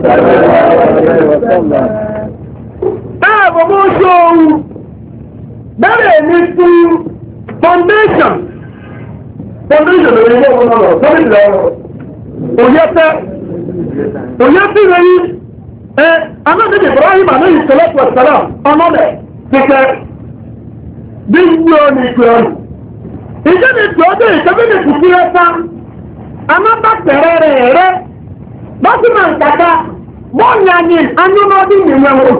ẹ̀bọ̀ mọ́ ṣe ohun bẹ́rẹ̀ ní sí foundation foundation lórí ilé ọmọ náà sọ́rọ̀ ìlẹ̀ ọ̀rọ̀ òyẹ́fẹ́ òyẹ́fẹ́ rẹ̀ yìí anábìbì Ibrahim alayhi salatu wa salam ọlọ́dẹ̀ kíkẹ́ bí yíò ní ìpè ọ̀nà ìjẹ́ ní ìpè ọdún ìkẹ́bí ní kùkú ẹ̀fà anábà tẹ̀rẹ̀ rẹ̀ rẹ̀ bọ́sí máa ń kàkà bọ́ọ̀nyà ní anúnọ́dí nìyẹn wọn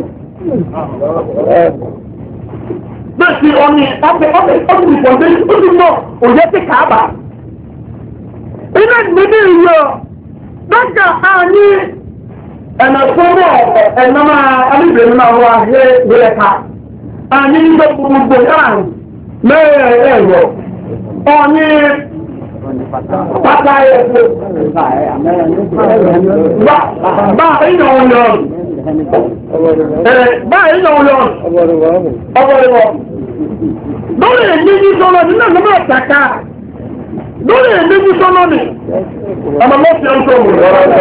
bẹ́ẹ̀ sí ọ̀nì ọ̀pẹ̀ ọ̀pẹ̀ ọ̀pẹ̀ ìpọ̀ndé ó ti mọ̀ òye ti kàábà iná ìgbẹ́dẹ́ ìyọ dọ́kà àní ẹ̀nà fúnmọ́ ẹ̀nà máa alíbẹ̀rẹ̀ máa wá hẹ́ ìrẹ́ka àní nígbà gbogbo yáàrùn mẹ́rẹ̀ ẹ̀rọ ọ̀ní pátá ẹ̀fọ́ bá ìyàn òyìn bá ìyàn òyìn ọgbọ̀rẹ̀wọ̀ lórí èméjì sọ́nà ní náà lọ́mọ́ ọ̀tàkà lórí èméjì sọ́nà ní ọmọ mọ́sí ọ̀tọ́ mú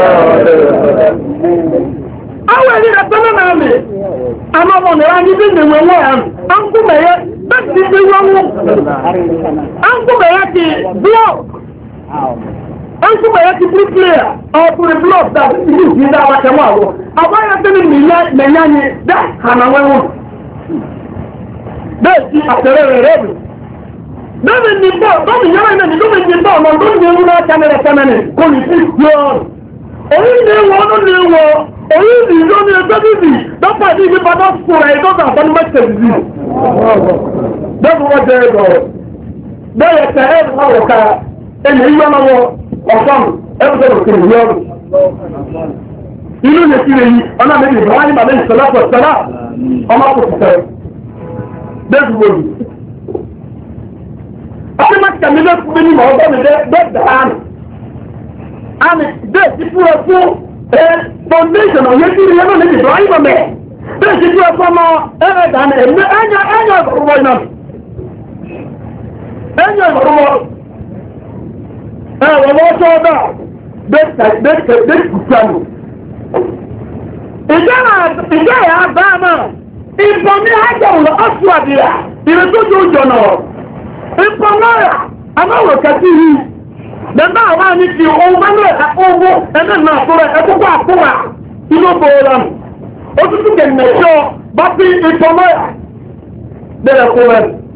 àwọn ẹ̀rí rẹ̀ tẹ́lẹ̀ náà mi àmọ́ ọmọ nìra ní bí mi wọ́n wọ́n àrùn ánkúmẹ̀yẹ bẹ́ẹ̀ ti fi wọ́n wọ́n ánkúmẹ̀yẹ ti blọ́ ánkúmẹ̀yẹ ti bricklayer ọkùnrin blọ́ dàbí ìlú ìdí dáwà kẹwọ́ àwọ̀ àbáyọ tẹ́lẹ̀ mẹ̀yà ni bẹ́ẹ̀ hànà wẹ́wọ́n bẹ́ẹ̀ ti àtẹ̀rẹ̀ rẹ̀ rẹ̀ bì bẹ́ẹ̀ ni bọ́ bọ́ọ̀mù yẹ́rọ ìnáni ló ń yin bọ́ ọmọ tó ń yin wúlọ́ kẹ́mẹ́rẹ́ kẹ́mẹ́rẹ́ kò ní sí yọ́ọ̀n èyí ni wọ́n ló ní wọ́n èyí ni ló ní ẹgbẹ́ bíbí dọ́pọ̀ ní ibi bá dọ́ fún ẹ̀ dọ́gba àbọ̀nú mẹ́tẹ̀ bíbí bẹ́ẹ̀ wọ́n jẹ́ ẹ̀rọ bẹ́ẹ̀ tẹ̀ ẹ̀ lọ́wọ́ ká ẹ̀yẹ yíyọ́ lọ́wọ́ ọ̀sán ẹ̀rọ kìrì yọ́ọ̀rù inú yẹ kiri yìí ọ̀nà mi ní ìbáwá ní bàbá ìṣẹ̀lẹ̀ sọ̀rọ̀ ọmọ kò ti tẹ̀ bẹ́ẹ̀ wọ́n yìí ọdún máa tẹ̀lé lẹ́kùn mi ní mọ̀ ọgbọ́n mi bẹ́ẹ̀ dàánù àmì bẹ́ẹ̀ ti fúra fún ẹ foundation ọ̀yẹ́ kiri yẹn náà ní ìbáwá yìí mọ̀ mẹ́ bẹ́ẹ̀ ti fúra fún ọmọ ẹ̀rẹ̀ dàánù ẹ̀mí ẹ̀yà ẹ̀yà ìgbọ̀rọ̀wọ̀ iná ẹ̀yà ìgbọ̀rọ̀wọ̀ ẹ̀wọ̀n wọ́n tó ọ̀dà bẹ́ẹ̀ kùtàlù ìjẹ́ yà bá náà ìbọn ní àjọ̀wọ̀ ọ̀ṣù àdìyà ìrètójú òjò náà ìbọn náà amáwò kẹtí yìí bẹ́ẹ̀ àwọn àmì ti ohun mẹ́lẹ̀ owó ẹ̀mẹ́ náà fúnra ẹ̀kọ́kọ́ àkúwà inú bòòrò nù òtútù kẹ̀mẹ̀ṣọ́ bá fi ìbọn náà bẹ̀rẹ̀ fúnra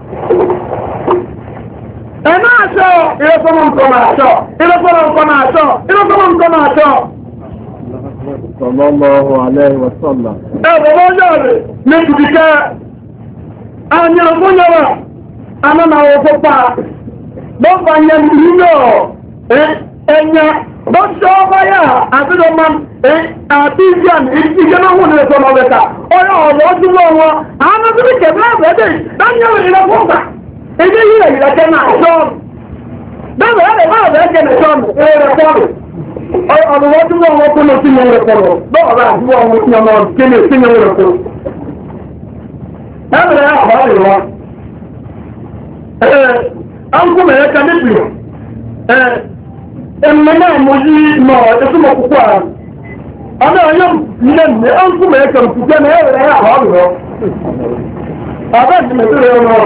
ẹ̀ náà ṣọ́ ìrẹ́fọ́mọ́ nǹkan náà ṣọ́ ìrẹ́fọ́mọ́ nǹkan náà ṣọ́ ìrẹ́fọ́mọ́ nǹkan náà ṣọ́ sallallahu alayhi wa sallam. ẹ bàbá yàrá ní kìkìkẹ́ àyẹ̀rọ fún yàrá anánáwó fọ́pá bọ́ọ̀fà yẹn nílò ẹ̀yà bọ́ṣọ́ ọbáyà àbídọ́mà àti ìjàn ìjẹ́nà wọn ní ẹ̀sọ́ ọ̀bẹ̀ta ọ̀rọ̀ ọ̀rọ̀ ọdún wọn àwọn ọdún kẹfẹ́ àbẹ̀dẹ̀ dáníyàwó ìrẹ́ fọ́pá èdè yìí rẹ̀ ìrẹ́kẹ́ náà ṣọ́ọ̀nù bẹ́ẹ̀ bẹ́ẹ̀ bẹ́ẹ̀ bẹ́ẹ̀ kẹ́ náà ṣọ́ọ̀nù ẹ̀rẹ́ fọ́ọ̀nù ọ̀nà wọ́n tí wọ́n wọ́n kó lọ sí yẹn rẹ̀ kọ̀rọ̀ lọ́ọ̀rọ̀ àti wọ́n wọ́n tí wọ́n náà kéde sí yẹn rẹ̀ kọ̀rọ̀. ẹ̀rẹ̀ àbá rẹ̀ wá. ẹ̀ ọ̀nkú mẹ̀rẹ̀ ká ní bìrì. ẹ̀ ẹ̀mẹ̀ náà mo yí nọ ẹ̀sùnmọ̀ kúkú àrà. ọ̀nà ọ̀yọ́ nílẹ̀ mi ọ̀nkú mẹ̀rẹ̀ ká kúkú ẹ̀ ẹ̀rẹ̀ àbá rẹ̀ wá. àbá ìdílé rẹ̀ wọ́n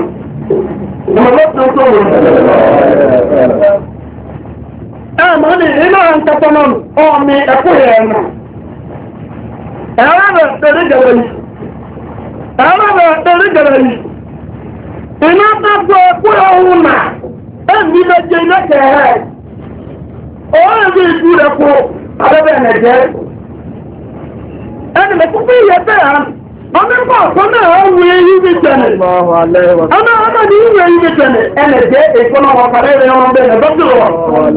ẹ̀mọ́ ni iná ń náà ọmọ ẹ̀kú yẹn nù. ẹ̀rọ rẹ̀ tẹ̀lé gẹ̀rẹ̀ yìí. ẹ̀rọ rẹ̀ tẹ̀lé gẹ̀rẹ̀ yìí. iná tẹ́tọ́ ẹ̀kú ọ̀hún nà ẹ̀mí méje lẹ́kẹ̀ẹ́. òun ẹ̀mí ìdú rẹ̀ kú àbẹ̀bẹ̀ ẹ̀nẹ̀jẹ̀. ẹni mẹ́kú fún ìyẹ́ bẹ́ẹ̀ hàn. ọmọ ẹ̀kọ́ ọ̀sán náà ń wé yí bí tẹ̀lé. ọmọ ọmọ ní ìwé yí bí tẹ̀lé ẹ̀nẹ̀jẹ̀ ìfọ́nà wọn kàrẹ́ rẹ̀ wọn bẹ́ẹ̀ lọ́sọ̀rọ̀.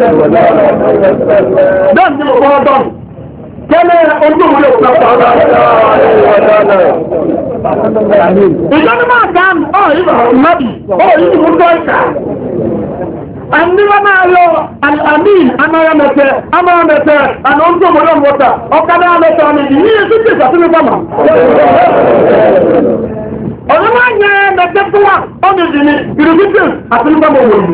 Bẹ́ẹ̀ ni ọ̀pọ̀ ọdún, kẹ́lẹ́ ojú òun yóò pẹ́ pọ̀ ìjọba máa kàn ọ́ ìbà ọ̀nàbì, ó yìí mú tọ́ ìkà. Àníwá máa lọ àmìn amáramẹ̀tẹ̀, amáramẹ̀tẹ̀, àná oúnjẹ òmòdó ọmọta, ọ̀kadà amẹ́ta ọmọ ìdí ní èsì tí ìsàtúnú bọ́mà. Ọ̀nà máa ń yẹ mẹ́tẹ́ fún wa, ọmọ ìdí ní ìrìsítì àtúnú bọ́mà òwòrán.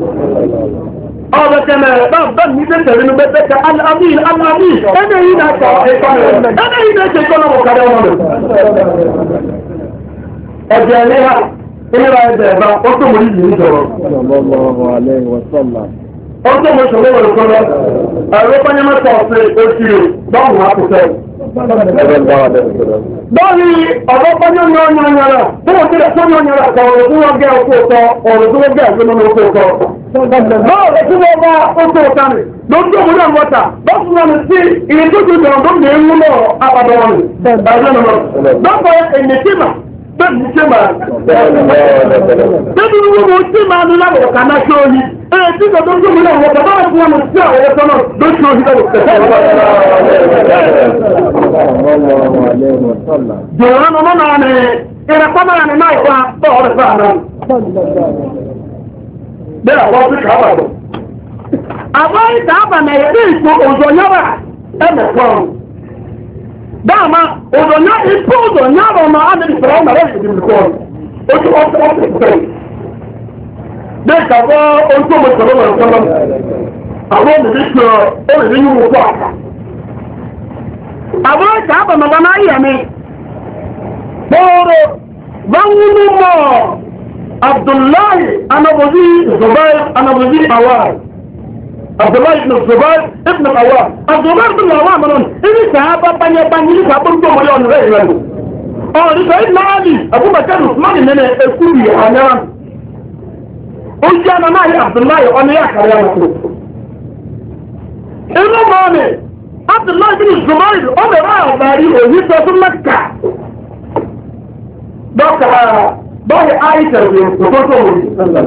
ọ̀rọ̀ kẹmẹ̀ bá ní tẹ́tẹ̀ nínú bẹ́tẹ̀kẹ́ alábí alábí ẹni yìí náà kọ̀ ẹni yìí náà ṣe kọ́nà ọ̀kadà wọn lò. ẹ̀jẹ̀ ẹ̀lẹ́yà ìnira ẹ̀jẹ̀ ẹ̀bá ó tó mọ̀ yìí ní sọ̀rọ̀. ó tó mọ̀ sọ̀rọ̀ wọ̀lú kọ́lọ́ ẹ̀rọ pányẹ́mẹ́tọ̀ ọ̀sẹ̀ òṣìrè báwọn wà kò fẹ́. Bọ́ọ̀lì ọ̀rọ̀ pányẹ́ ní ọ̀nyọ̀ ọ̀nyọ̀rọ̀ tó wọ́n tilẹ̀ tó ní ọ̀nyọ̀rọ̀ àtàwọn tó wọ́n gẹ́ ọkọ̀ ọ̀tọ̀ ọ̀rọ̀ tó wọ́n gẹ́ ẹ̀sẹ̀ nínú ọkọ̀ ọ̀tọ̀. Bọ́ọ̀lù tí wọ́n bá ọkọ̀ ọ̀tá rẹ̀ lójú òmùdó àwọ̀tà bọ́ọ̀sùn náà sí ìyẹn tó ti dọ̀rọ̀ tó lè ń múlò àbàdàn wọn. Dọ́kọ̀ ẹ̀yìn tí mà bẹ́ẹ̀ ní tí mà. Bẹ́ẹ̀ni wọ́n mọ̀ tí mà ní lábọ̀ kàná sí oyin. Ẹ̀ tí ìjọba tó múlò àwọ̀tà bá fún ọmọ sí àwọn ẹ̀sọ́ náà lóṣù òṣìṣẹ́ òṣìṣẹ́ jòrán ọmọ náà ni ìrẹ̀kọ́ náà ni náà ìwà bọ́ọ̀rẹ̀ sáà náà bẹ́ẹ̀ àwọn ọdún kàábà bọ̀ àwọn ìkàábà na èdè ìpò òzònyọ́rà ẹ̀mẹ̀kọ́ dáàmà òzònyọ́ ìpò òzònyọ́rà ọmọ adìsọ̀rọ̀ ọmọ rẹ̀ ìdìbò ojú ọ̀sẹ̀ ọ̀sẹ̀ ìpẹ́ bẹ́ẹ̀ kàbọ̀ ojú ọmọ ìsọ̀rọ̀ ọmọ ìsọ̀rọ̀ àwọn òmìnirí sọ òmìnirí yìí wọ́n fọ́ àkà àwọn ìkàábà mọ̀ náà yẹ̀ mi bọ́ọ̀rọ̀ báwúlú mọ́ Abdullahi anabozi Zubair anabozi Awad Abdullahi ibn Zubair ibn Awad Zubair ibn Awad manon ini sahaba banyak banyak ini sahaba itu mulai orang lain lalu oh ini saya nali Abu Bakar Utsman ini ekuli hanya ujian nama Abdullahi orang yang karya itu ini mana Abdullahi ibn Zubair orang dari Indonesia ke Mekah dokter bọ́ọ̀lù àìsàn ìrìn òtótó wòlí.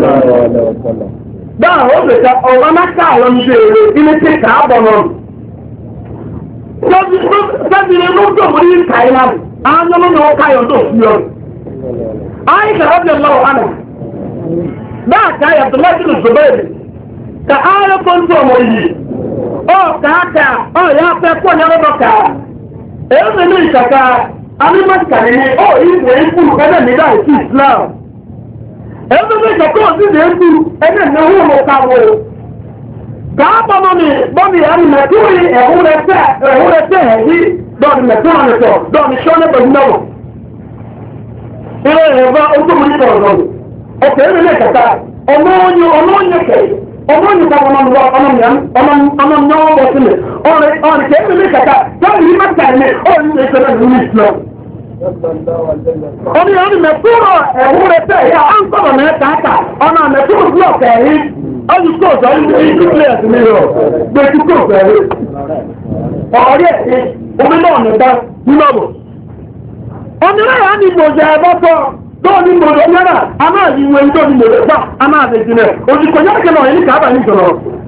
Dáa ó lè ka ọ̀rọ̀ náà àwọn ṣe èrè ilé tí kà á bọ̀ náà. Sẹ́bìrì ló tó wòlí ìka ìlà àwọn ọmọ náà káyọ̀ tó fi ọ̀. Àìsàn ọ̀dẹ̀ lọ́wọ́ àná. Dáa ká yàtọ̀ láti lè sọ̀bẹ̀ èrè. Ka ààrẹ tó ń tó ọmọ yìí. Ó kàákà ọ̀ yà fẹ́ pọ̀ ní ọlọ́dọ̀ kà. Èyí mi ní ìkàkà. Alimọ̀kàrí ni ó ìwé ìkúrù ẹgbẹ́ nígbà ìsú Islam. Ẹgbẹ́ méjì kọ́ sí ìdè ìkúrù ẹgbẹ́ ìnáwó ọmọ káwọ́. Káàbọ̀ mọ́mí bọ́mí ẹ̀rù mẹ́túrì ẹ̀húrẹ́tẹ̀ ẹ̀húrẹ́tẹ̀ ẹ̀yí dọ́ọ̀nì mẹ́túrì ọ̀nìtọ̀ dọ́ọ̀nì ṣọ́nẹ́ pẹ̀lú náà. Ilé ẹ̀rọ ojúmọ̀ nípa ọ̀rọ̀ ọ̀kẹ́ ìrìn lẹ́kẹ̀ta ọmọ onye ọmọ onye kẹ̀ ọmọ onye kọ̀ ọmọ nwa ọmọ nyam ọmọ ọmọ nyam ọmọ sílẹ̀ ọ̀rẹ́ ọ̀rẹ́ kẹ́ ìrìn lẹ́kẹ̀ta sọ́ọ̀nì yìí mẹ́ta ẹ̀mẹ́ ọ̀rẹ́ ní ẹ̀ṣẹ̀ náà ní Islam. Ọdún yẹn ni mẹ́túrò ẹ̀húrẹ́tẹ̀ yà á ń sọ̀rọ̀ mẹ́ta ká ọ̀nà mẹ́túrò blọọ̀kì ẹ̀rí ọdún kóòtù ọdún yìí players mi rọ̀ gbẹ̀tú kóòtù ẹ̀rí. Ọ̀rẹ́ ẹ̀ omi náà nìta nínú ọ̀bọ̀. Ọdún náà yà á ní ìgbòjì ẹ̀bọ́tọ̀ tóòní ìgbòjì náírà a máa yí ìwé tó ní ìgbòjì ẹ̀fà a máa bẹ̀ jìnà òjìkò yá kẹ́ náà yẹn ní káàbà ní ìjọ̀nà.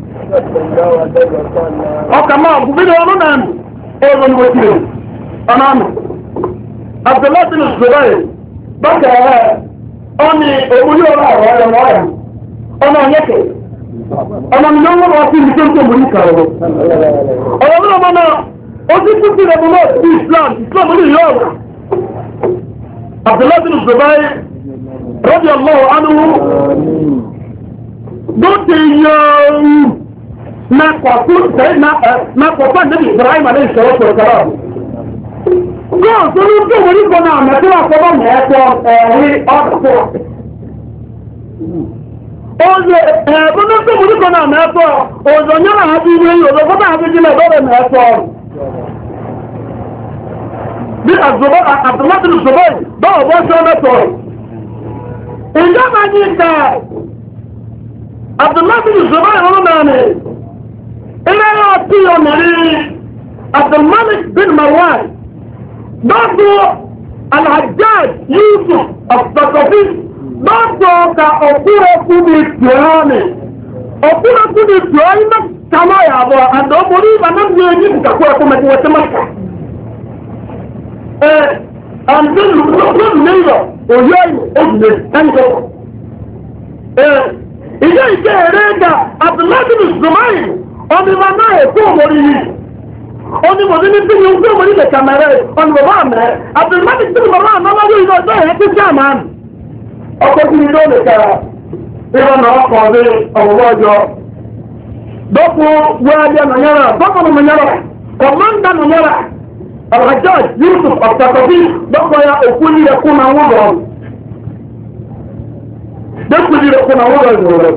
Ọkà máa bù bí ọdún náà nù ọ̀rọ̀ ní wọ́n ti rẹ̀ ọ̀nà àmì. Abdullahi bin Zubair bákẹ́ ẹ̀ ọ́ni òmùlí ọ̀rọ̀ àwọn ọ̀rọ̀ ọ̀rọ̀ ọ̀nà ọ̀nyẹ́kẹ̀ ọ̀nà mi lọ́wọ́ wọn sí ibi tó ń tó mú ní kàrọ̀ ọ̀rọ̀ mi lọ́wọ́ náà ó ti kú sí ẹ̀bùn náà sí Islam Islam ní ìyá ọ̀rọ̀ Abdullahi bin Zubair rọ́bì ọlọ́wọ́ anúwú dókè yẹ̀ẹ́rù na kọ̀ọ̀kọ̀ níbi Ibrahim alayhi salatu wa salam yóò tó ní tó wọlé kan náà mẹ́tọ́ àkọ́bọ̀ mẹ́ẹ̀kọ́ ẹ̀rí ọ̀pọ̀. Oye ẹ̀ẹ́kọ́ ní tó wọlé kan náà mẹ́ẹ̀kọ́ òjò nyọ́nà àti ìwé yòó fọ́nà àti jílẹ̀ lọ́rẹ̀ mẹ́ẹ̀kọ́. Bí Abdullahi Zubair báwo bọ́ ṣe mẹ́tọ̀. Ìjọba ní ìta Abdullahi Zubair ọ̀rọ̀ náà ni ilé yóò tí yóò mẹ́rin Abdulmalik bin Marwan Dọ́dọ̀ Al-Hajjaj Yusuf Ọ̀pọ̀tọ̀fí dọ́dọ̀ ka ọ̀kúrẹ́kú ní Tìránì. Ọ̀kúrẹ́kú ní Tìránì náà kàmá yàbọ̀ àdó borí ìbànú ní ẹni ìkàkúrẹ́kú mẹ́tí wọ́n ti mọ́ta. Ẹ àǹdí lùlọ́dún nílò òyọ́ òjìlẹ̀ ẹnìkọ́. Ẹ ìjọ ìjẹ́ èrè ga Abdullahi Zubair ọmọ náà èkó òmòrí yìí. Oni mo ní bí yóò gbé mo ní lè kàmẹ́rẹ́ ọ̀nà bàbá àmẹ́ Abdulmadi tí mo bàbá àmọ́ wáyé ìlú ọjọ́ yẹn ti jẹ́ àmà. Ọkọ̀ tí mi ló lè kẹ́ra ìwọ náà ọkọ̀ ọ̀dẹ́ ọ̀wọ́ ọjọ́. Dọ́kù wẹ́ẹ́dẹ́ nànyẹ́rà dọ́kù nànyẹ́rà kọ̀mọ́ndà nànyẹ́rà Al-Hajjaj Yusuf Ọ̀tàkọ̀bí dọ́kù ya òkú ní ẹkú náà wọ́n lọ. Dọ́kù ní ẹkú náà wọ́n lọ ìwọ̀rọ̀.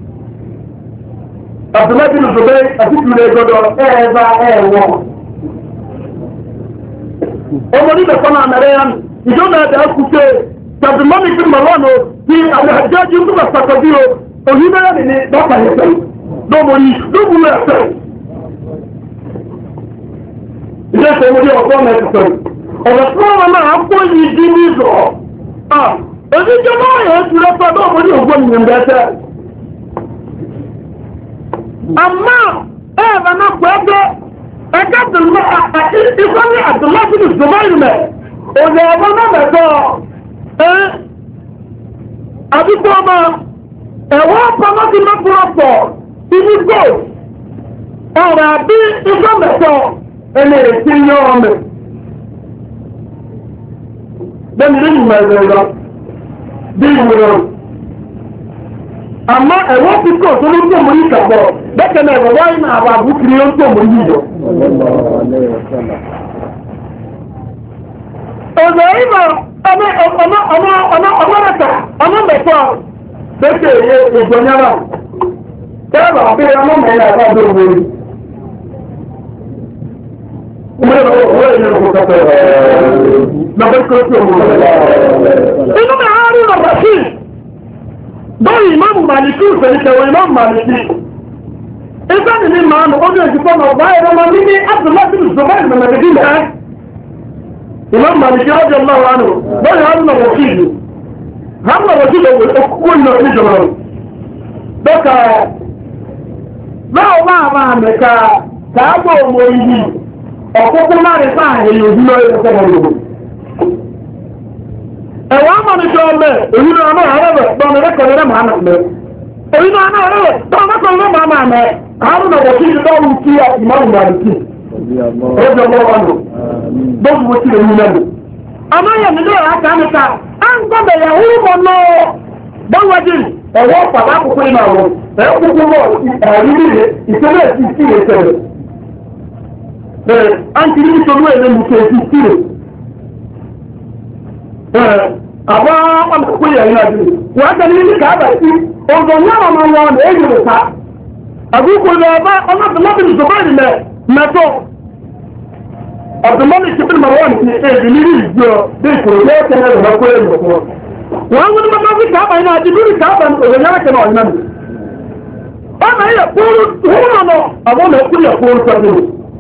Abdullahi bin Zubair àti ìpìlẹ̀ gbọdọ̀ ẹ̀ẹ́bá ẹ̀wọ̀n. Ọmọ nígbà kan náà mẹ́rẹ́ yánu, ìjọ náà dẹ̀ kúkẹ́, tàbí mọ́mí fi mọ̀lọ́nù tí Al-Hajjaj ń túbọ̀ sàkọ̀bí o, òyìn bẹ́rẹ̀ mi ní dọ́kà ẹ̀fẹ́, lọ́mọ yìí, lọ́mọ ẹ̀fẹ́. Ilé ìfẹ́ mo ní ọ̀pọ̀ mẹ́fẹ́. Ọ̀rọ̀ tí wọ́n máa ń kó yìí dín ní ìzọ̀. Èdè jẹ́ náà yẹn ti rẹ́pẹ́ lọ́mọ ní ògbó àmọ́ ẹ̀ bá náà pẹ́ pé ẹ̀ka tòlùmọ́ ìfọ́nì àtòlọ́sí ní zùmáìlì mẹ́ òní ọ̀bọ náà mẹ́tọ́ ẹ̀ àdúgbò ọmọ ẹ̀wọ́ pamọ́sí mẹ́fúrọ́pọ̀ ibi gold ọ̀rọ̀ àbí ìfọ́ mẹ́tọ́ ẹni èsì yọ ọmọ bẹ́ẹ̀ni ní ìmọ̀ ẹ̀rọ ẹ̀rọ bí ìwòrán àmọ́ ẹ̀wọ́ pípọ̀ tó ló ń tó mọ́ ní ìkàbọ̀ bẹ́ẹ̀ náà ẹ̀rọ wáyé náà àwọn àbúkiri ó ń tó mọ́ ní ìjọ. ọ̀dọ̀ ìmọ̀ ọmọ ọmọ ọmọ ọmọ ọmọ mẹ́ta ọmọ mẹ́ta bẹ́ẹ̀ ṣe ìgbọ̀nyára tẹ́lẹ̀ bàbá bí ọmọ mẹ́ta ẹ̀rọ ọdún òwúrọ̀ inú mi àárín ọ̀rọ̀ sí báyìí ìmáàmù màlìkí ìfẹ̀lẹ̀kẹ̀wọ̀ ìmáàmù màlìkí ìfẹ́ nìní màánù ó ní òjúkọ́ náà ọ̀gbá ẹ̀rọ ma ní ní abdullahi zubair mẹ́mẹ́dì mẹ́ ìmáàmù màlìkí ọjọ́ lọ́wọ́ ánù báyìí àárín ọ̀rọ̀ sí ìlú hàn ọ̀rọ̀ sí ìlú okùnkú ìlú ìjọba dọ́kà báwo máa máa mẹ́ka káàbọ̀ ọmọ yìí ọ̀kúnkún láàrin sáàrin èyí òjú lọ ẹ̀rọ sẹ́wọ̀n lòdò. ẹ̀wọ̀n amọ̀nìjọ ọmọ èyí náà náà rẹ̀ bọ́ọ̀mù rẹ̀kọ̀rẹ̀ rẹ̀ máa nà mẹ́. èyí náà náà rẹ̀ bọ́ọ̀mù rẹ̀kọ̀rẹ̀ rẹ̀ máa nà mẹ́. àárún náà wọ́n kí ní bọ́ọ̀mù kí ìmáàmù màlìkì. ó jẹ́ bọ́ọ̀ wà lò. bọ́ọ̀mù wọ́n kí lè mú lẹ́nu. ọmọ yẹn mi lè rà kánú ká à ń gbọ́dọ̀ yẹ wúrú mọ́ nù. bọ́wọ́dì ẹ̀wọ́ pàdé àkókò iná wọn. ẹ̀ kúkú mọ́ ìtẹ́lẹ̀ anti ní ìṣòro ẹ̀rẹ́ mú kí èsì sílẹ̀ àwọn ọmọkùnkùn yẹ̀ ní àdúgbò wọ́n tẹ̀lé ní káàbà sí ọgbọ̀n ní àwọn ọmọ wọn èyí rẹ̀ ta àbúkù lọ bá ọmọdúnmọ́bìn ìṣòbáìrì mẹ́ mẹ́tọ́ ọdúnmọ́bìn ìṣòbáìrì mẹ́ wọ́n ti èdè ní ìjọ bí ìṣòro yẹ́ tẹ̀lé rẹ̀ mẹ́kọ́ ẹ̀ lọ́kọ́ wọ́n wọ́n mọ́ bí káàbà yìí náà àti bí káàbà òwe yára kẹ́ náà ọ̀nà ọ̀nà yẹ kúrú húrù náà àwọn ọmọ ẹkú yẹ kúrú sọ́dún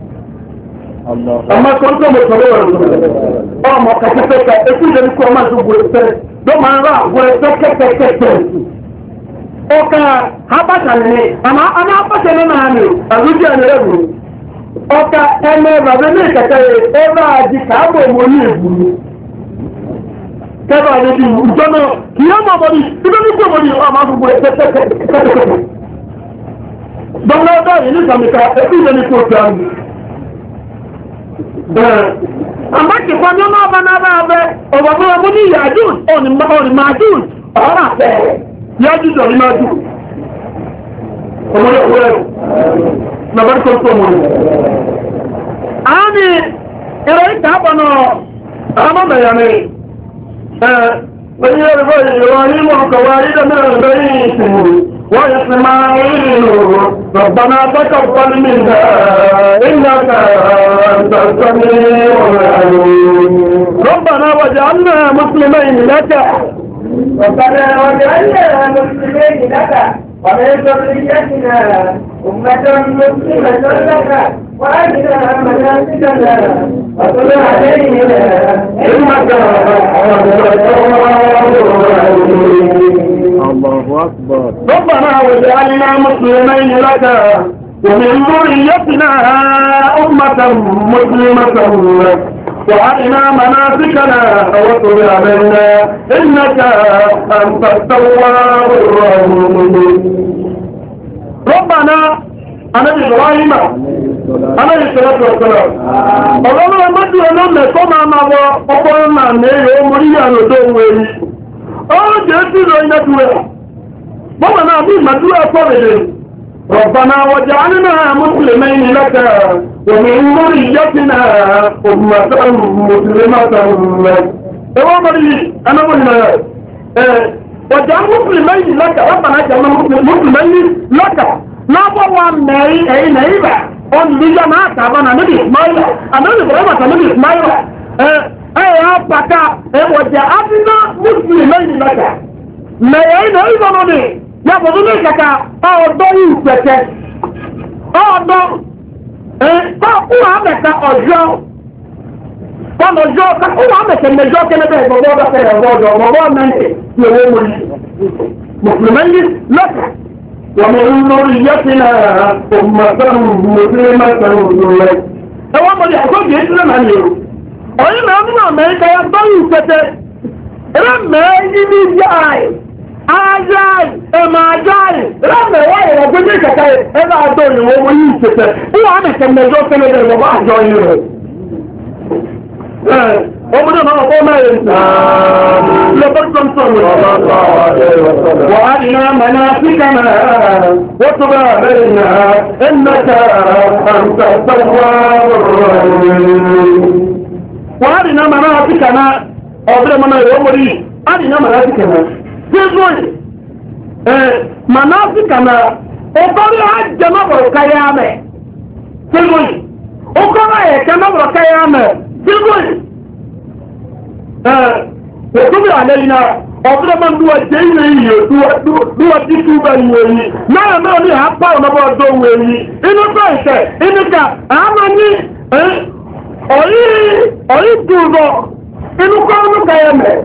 amma kan tó mo sọ̀rọ̀ wà lọ́wọ́ ọmọ kẹkẹkẹ etí ìdẹ́ni kọ́ máa tó gbé ẹsẹ̀ ló máa rà gbé ẹsẹ̀ kẹkẹkẹ ọkà habata ni àmà àmà abáṣẹ ní nàá ni àlùjẹ ni rẹ bù ọkà ẹnẹ bàbá ní kẹkẹ yẹ ẹ bá di káàbọ̀ mọ ní èbúrú kẹfà ní bí ìjọ náà kì í ọmọ bọ̀dì ìdẹ́ni kọ́ bọ̀dì ọmọ àfọ̀gbọ̀ ẹsẹ̀ kẹkẹkẹ dọ́nà ọ̀dọ́ yìí ní sàmìkà etí ìdẹ́ni kọ́ tó àmì àmọ́ kì kọ́ ní ọmọ ọba náà bá abẹ́ ọ̀bọ̀bọ̀ ọmọ ní yàdùn ọ̀nì màdùn ọ̀rọ̀ àfẹ́ yàdùn ọ̀nì màdùn ọmọ yóò wúrẹ́ nàbẹ́ tó tó mọ̀ àmì ìrọ̀ ìta àbọ̀ náà àmọ́ mẹ́yà ni ẹ̀yìn ẹ̀rọ ìrọ̀ ìmọ̀ kọ̀wá ìdẹ́mẹ́rẹ̀ lẹ́yìn ìsìnkú وإسماعيل ربنا تقبل منا إنك أنت السميع العليم ربنا وجعلنا مسلمين لك ربنا وجعلنا مسلمين لك ومن ذريتنا أمة مسلمة لك وأرنا مناسكنا وتب علينا إنك أنت التواب الرحيم الله أكبر ربنا وجعلنا مسلمين لك ومن ذريتنا أمة مسلمة لك وأرنا مناسكنا وتب علينا إنك أنت التواب الرحيم ربنا أنا إبراهيم أنا الصلاة والسلام ọlọ́run ọmọdé ọlọ́mọ ẹ̀kọ́ máa máa wọ ọgbọ́n náà ní èrè omóríyà lọ́dọ̀ òun èyí ó jẹ́ sí ìrọ̀ ìyẹ́dúrẹ̀ bọ́bà náà bí ìmọ̀dúrà fọ́rẹ̀lẹ̀ ربنا وجعلنا مسلمين لك ومن ذريتنا أمة مسلمة لك ẹwọ́n mọ̀rí anábọ̀nà وجعل مسلمين لك ربنا جعلنا مسلمين لك lábọ̀ wa mẹ́rin ẹ̀yìn nàíbà ọ̀nìyàn náà tàbánà níbi ìsmáìlá àmẹ́rin ìbọ̀rọ̀mà tàbí ìsmáìlá ẹ̀yà pàtà ẹ̀wọ̀jẹ̀ àbínà mùsùlùmí lọ́jà mẹ́rin nàíbà lọ́nà yàbọ̀ tó ní kàkà ọ̀dọ́ yìí pẹ̀tẹ́ ọ̀dọ́ ẹ̀kọ́ àmẹ́ta ọ̀jọ́ ọ̀nàjọ́ kàkúrò àmẹ́ta mẹjọ́ kẹlẹ́bẹ̀ ìgbọ̀gbọ̀ ومن ذريتنا أمة مسلمة لك. ẹwọ́n mọ̀ ní àkọ́kọ́ ìsìlẹ̀ náà ni o ọ̀yìn náà nínú Amẹ́ríkà ya báyìí tẹ́tẹ́ ẹ̀rẹ́ mẹ́rin ní yáì ajáì ẹ̀mà ajáì ẹ̀rẹ́ mẹ́wàá ìrọ̀ gbẹ́gbẹ́ kẹta ẹ̀rẹ́ àjọ ìwọ̀n wọ́n yìí tẹ́tẹ́ wọ́n á mẹ́kẹ́ mẹ́jọ fẹ́lẹ́ rẹ̀ wọ́n àjọ yìí rẹ̀ ọmọdé náà ọkọ̀ mẹ́rin lọ́bọ̀tọ̀ntọ̀ وأرنا مناسكنا وتب علينا إنك أنت التواب الرحيم وأرنا مناسكنا أبدا منا يومري أرنا مناسكنا تزوي مناسكنا أقول حج نبر كيامة تزوي أقول حج نبر كيامة تزوي وتب علينا ọ̀pọ̀lọpọ̀ máa ń dúwà jẹ́ ilé ìyè dúwà títú bá ìwé yìí náà náà ní àpá ọ̀nàbọ̀ ọdọ́ ìwé yìí inú bá ìṣẹ̀ inúkà àmà ní ọ̀rí dùnbọ̀ inú kọ́ ọ̀nùkà yẹ mẹ́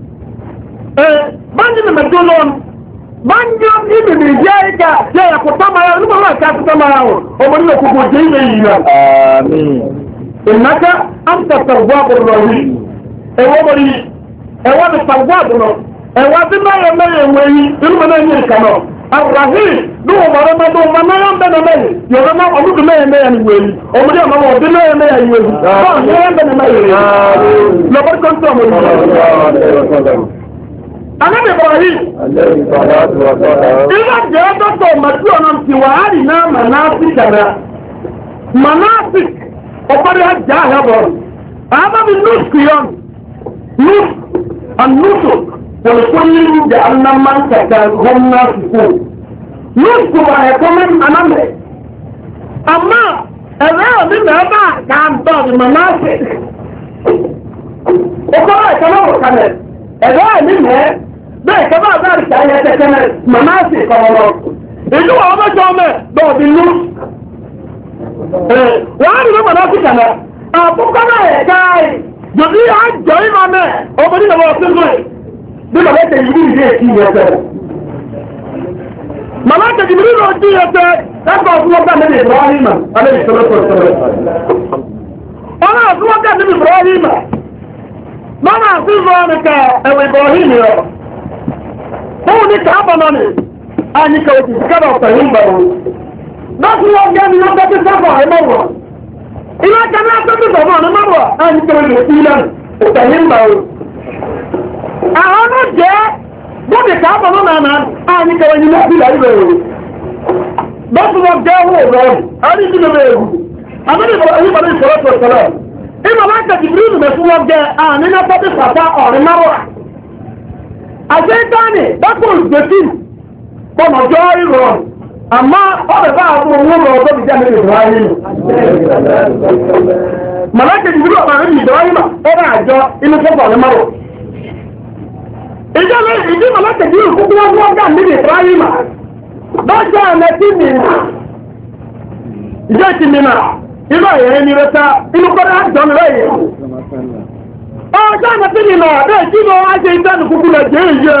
báńkì ní mẹ́jọ lọ́nù báńkì ìbìbì jẹ́ ìkà jẹ́ ẹ̀kọ́ tamara inú bá wà ká sí tamara wọn ọmọ nílò kòkò jẹ́ ilé yìí náà ìnáka àǹtàtà wà bọ̀rọ̀ yìí ẹ̀wọ́ bọ̀rọ̀ yìí ẹ̀wọ́ ti pàgbọ́ àbùnà ẹ̀wọ́ tí mẹ́rin mẹ́rin ìwé yìí inú mẹ́rin ní ìkànnà àrùràhìn lóhùn mọ̀rọ̀ mẹ́rin ọmọ mẹ́rin bẹ́ẹ̀ mẹ́rin yọ̀rọ̀ náà ọdún mẹ́rin mẹ́rin ìwé yìí ọmọdé ọmọ ọdún mẹ́rin mẹ́rin ìwé yìí báwọn mẹ́rin bẹ́ẹ̀ mẹ́rin yìí lọ́bọ̀ kọ́ńtọ̀ ọmọ yìí. Ànábì Ibrahim ilé jẹ́ dọ́tọ̀ màtí ọ̀nà ti wà á rì náà mànáàsì kàrà mànáàsì ọ̀pọ̀lọpọ̀ àjà àhẹ́bọ̀ àbábi nùsùkìyàn nùsù النسك والكل جعلنا من هم ناسكون نسك ويكون أمامه أما الرأي من هذا كان بعض المناسك وقال كما وكانت الرأي منها ده كما ذلك أن يتكلم مناسك الله إذا هذا جامع بعض النسك وهذا مناسك أنا أبو كما يجاي jòdì àjọ ìmọ̀ mẹ́ ọmọ nínú ọmọ ọ̀sẹ̀ lóye bí màmá ẹ̀tẹ̀ yìí ní ìdí èkì yẹn tẹ́ màmá ẹ̀tẹ̀ yìí ní ìdí yẹn tẹ́ ẹgbẹ́ ọ̀fúnwọ́gbà níbi Ibrahima alẹ́ ìṣẹ́lẹ̀kọ̀ ìṣẹ́lẹ̀ ọ̀nà ọ̀fúnwọ́gbà níbi Ibrahima mọ́nà àfihàn ọ̀nìkà ẹ̀wẹ̀ Ibrahim yọ fún ní káàbọ̀ náà ni àyíká òjì kẹ́bà ọ̀pẹ̀ yìí gbà wọn lọ́fúnwọ́gbà ni wọ́n bẹ́ ilé ẹ̀ka náà tó ti sọ̀rọ̀ ọ̀nà mọ́wọ́ ẹni tó lè fi ilẹ̀ òtẹ̀yìn mbà o. àwọn ọ̀nà jẹ́ bóde káàbọ̀ náà nà ẹni tó lè fi ilẹ̀ ìbẹ̀ o. bọ́sù wọn jẹ́ owó rẹ̀ ẹni tí lè bẹ̀rẹ̀ wù. àbẹ̀rẹ̀ ìbọ̀lẹ̀ ìbọ̀lẹ̀ ìṣòro tó ṣẹlẹ̀. ìbọ̀ máa ń tẹ̀sí bí ìlú mẹ́fún wọn jẹ́ àní náà tó ti pàpà ọ̀rìn mọ́wọ́. àṣẹ ìtàní dákò ìgbésí pọ̀nàjọ́ ìrọ̀rùn. Àmá ọ̀rẹ́ bá àwọn ohun ọmọ ọ̀dọ́ ìjẹ́ àmì ìdọ̀wáyé nù. Màláṣẹ́ ìdúró ọ̀pá àmì ìdọ̀wáyé mà ọ̀rẹ́ àjọ inú fọ́pọ̀ ọ̀rẹ́ márùn. Ìjọ́ lé ìdí màláṣẹ́ ìdúró kúkú wọn wọ́n gà níbi ìdọ̀wáyé mà. Bọ́jà àmì tí mi nà. Ìjọ́ ti mi nà. Inú ọ̀yẹ́ ni rẹ̀ ta inú kọ́rẹ́ àjọ mi rẹ̀ yẹ. Ọjọ́ àmì tí mi nà bẹ́ẹ̀ tí mo wá ṣe ìtẹ́nu kúkú lẹ̀ jẹ́ ìyẹ́.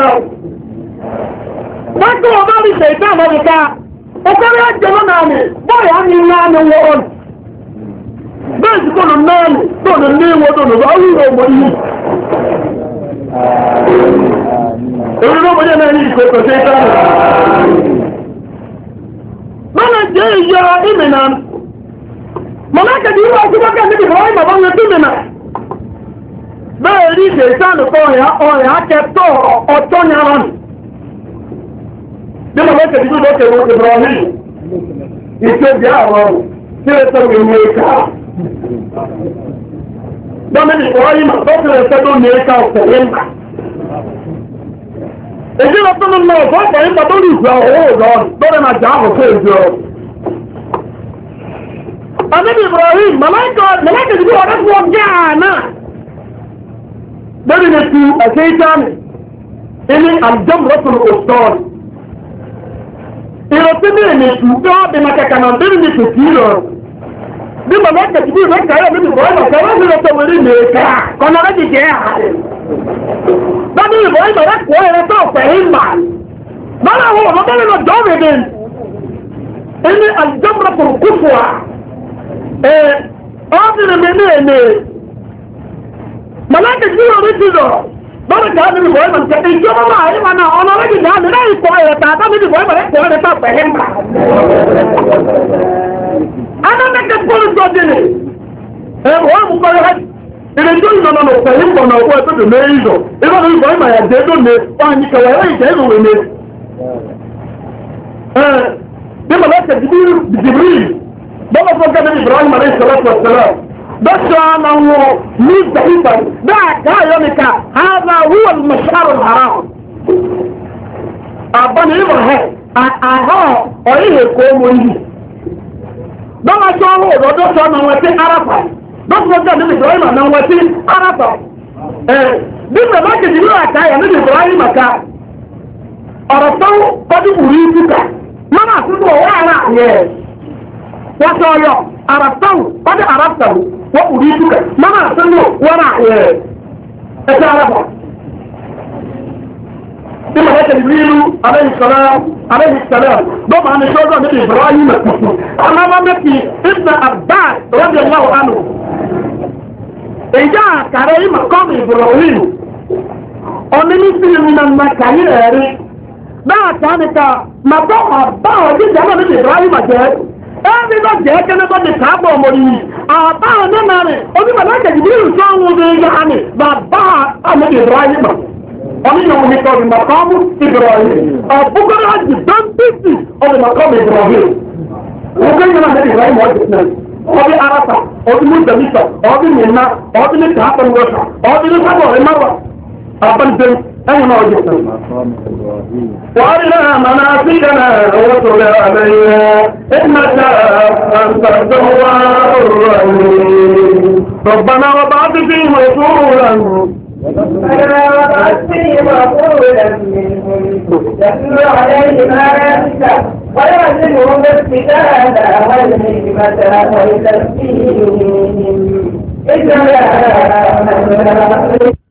Wọ́n tó wọ́n bá rí ṣe ìtẹ́ àmọ́ ọkọ̀rẹ́ àjẹ́mọ́ náà ni bọ́ọ̀rẹ̀ á ní ńlá ní wọ́n bẹ́ẹ̀ tí kò lò náà ni tó lè ní ìwọ̀n tó lè bá rí ọmọ yìí èyí ló mọ́jẹ́ náà ní ìkòkò sí ìtàrí mọ́nà jẹ́ ìyá ìmìnà mọ́nà kẹ́kẹ́ ìwọ̀n ọkùnrin níbi ìwọ̀n ìmọ̀ bá ń retí ìmìnà bẹ́ẹ̀ rí ìṣẹ̀ ìtàrí ọ̀rẹ́ akẹ́tọ̀ ọ̀tọ́ nyara nì Nínú mẹ́tẹ̀ tí ó lọ́kẹ̀ wọ́n Ibrahim, ìṣẹ́jẹ́ àwọn tí ó sọ ìwé ẹ̀ká. Dọ́mìnì Ibrahim lọ́kẹ̀ ẹ̀ṣẹ́ tó ní ẹ̀ká ọ̀sẹ̀ yẹ́mbà. Èdè lọ́tọ́ nínú ọ̀fọ́ ọ̀pọ̀ yẹ́mbà tó rí ìgbà owó ìlọ́rùn lọ́rẹ̀ máa jà áhùn fún ìjọ. Àníbi Ibrahim, mẹ́lẹ́kẹ̀ tí wọ́n rẹ̀ fún ọjọ́ àná. Lórí ni tu ẹ̀ṣẹ́ ìjáni, ilé àjọmọ̀lọ́tún òṣùtọ́ọ̀nù. Ìrọ̀tí ní ènìyàn tí ó bí makẹ́kẹ́ náà bí ní tòkí lọ. Bí màmá kẹ̀kẹ́ bí ìwé kẹ́rẹ́ bí ìbọn ìmọ̀ kẹ́rẹ́ bí lọ́tọ̀ wẹ̀rí ní ẹ̀ka kọ́nà rẹ̀ jìjẹ́ àárẹ̀. Bábí ìbọn ìmọ̀ rẹ̀ kọ́ ẹ̀rẹ́ tó fẹ̀ ń mà. Bára àwọn ọmọ bẹ́rẹ̀ lọ jọ́ rèé إني الجمرة القصوى أعطي مني ملاك جيرو رجلو بارك هذا البوي من كتير جوا ما هي منا أنا رجل هذا لا يقوى تاتا من البوي من يقوى ده تفهم أنا نكتب كل الزوجين هو مقارنة إذا جل ما نو فهم ما نو هو تدو ميزو إذا نو البوي ما يجدو مي فاني كواي يجدو مي ده ملاك جبريل جبريل بابا فكر إبراهيم عليه الصلاة والسلام بس أنا هو ميز دحيفا ده كايونك هذا هو المشعر الحرام أبني إبراهيم أها أيه كوموني ده ما شاء الله ده ده شاء الله وتي عرفة بس فكر إبراهيم أنا وتي عرفة ده ملاك جبريل كايا نبي إبراهيم كا أرسل قد أريدك ما نسيبه ولا يه وصايا عرفته قد عرفته وأريدك ما نسيبه ولا يه أتعرفه ثم ذاك جبريل عليه السلام عليه السلام ضم عن الشوزة من إبراهيم أنا ما مكي ابن عباس رضي الله عنه إجا كريم مقام إبراهيم أمني في من المكاين أريد náà kánìkà màbọ́ àbá ọdún ìjọba ní Ibrahim jẹ́ ẹ́bí bá jẹ́ kẹ́lẹ́ bá ti káàbọ̀ ọmọdé yìí àbá ọdún náà rẹ̀ onígbà láti ẹ̀jì bí ìrùsọ́ ohun ọdún ìyá ni bàbá ọmọdé Ibrahim oníyàn omi kọ́ ọdún màkọ́mù Ibrahim ọ̀bùkọ́lá jù dọ́ńtìsì ọdún màkọ́mù Ibrahim ọdún yìí náà ní Ibrahim ọdún náà ọdún Arafa ọdún Muzdalifa ọdún Mina ọdún ní kàápẹ̀ wọ́sà ọdún ní sábọ̀ ẹ̀máwà àbẹ̀ntẹ̀ أين وجدتم وأرنا مناسكنا وصل علينا إنك أنت التواب الرحيم ربنا وبعث فيهم رسولا ربنا وبعث فيهم رسولا منهم يتلو عليهم آياتك ويعلمهم الكتاب والحكمة ويزكيهم إنك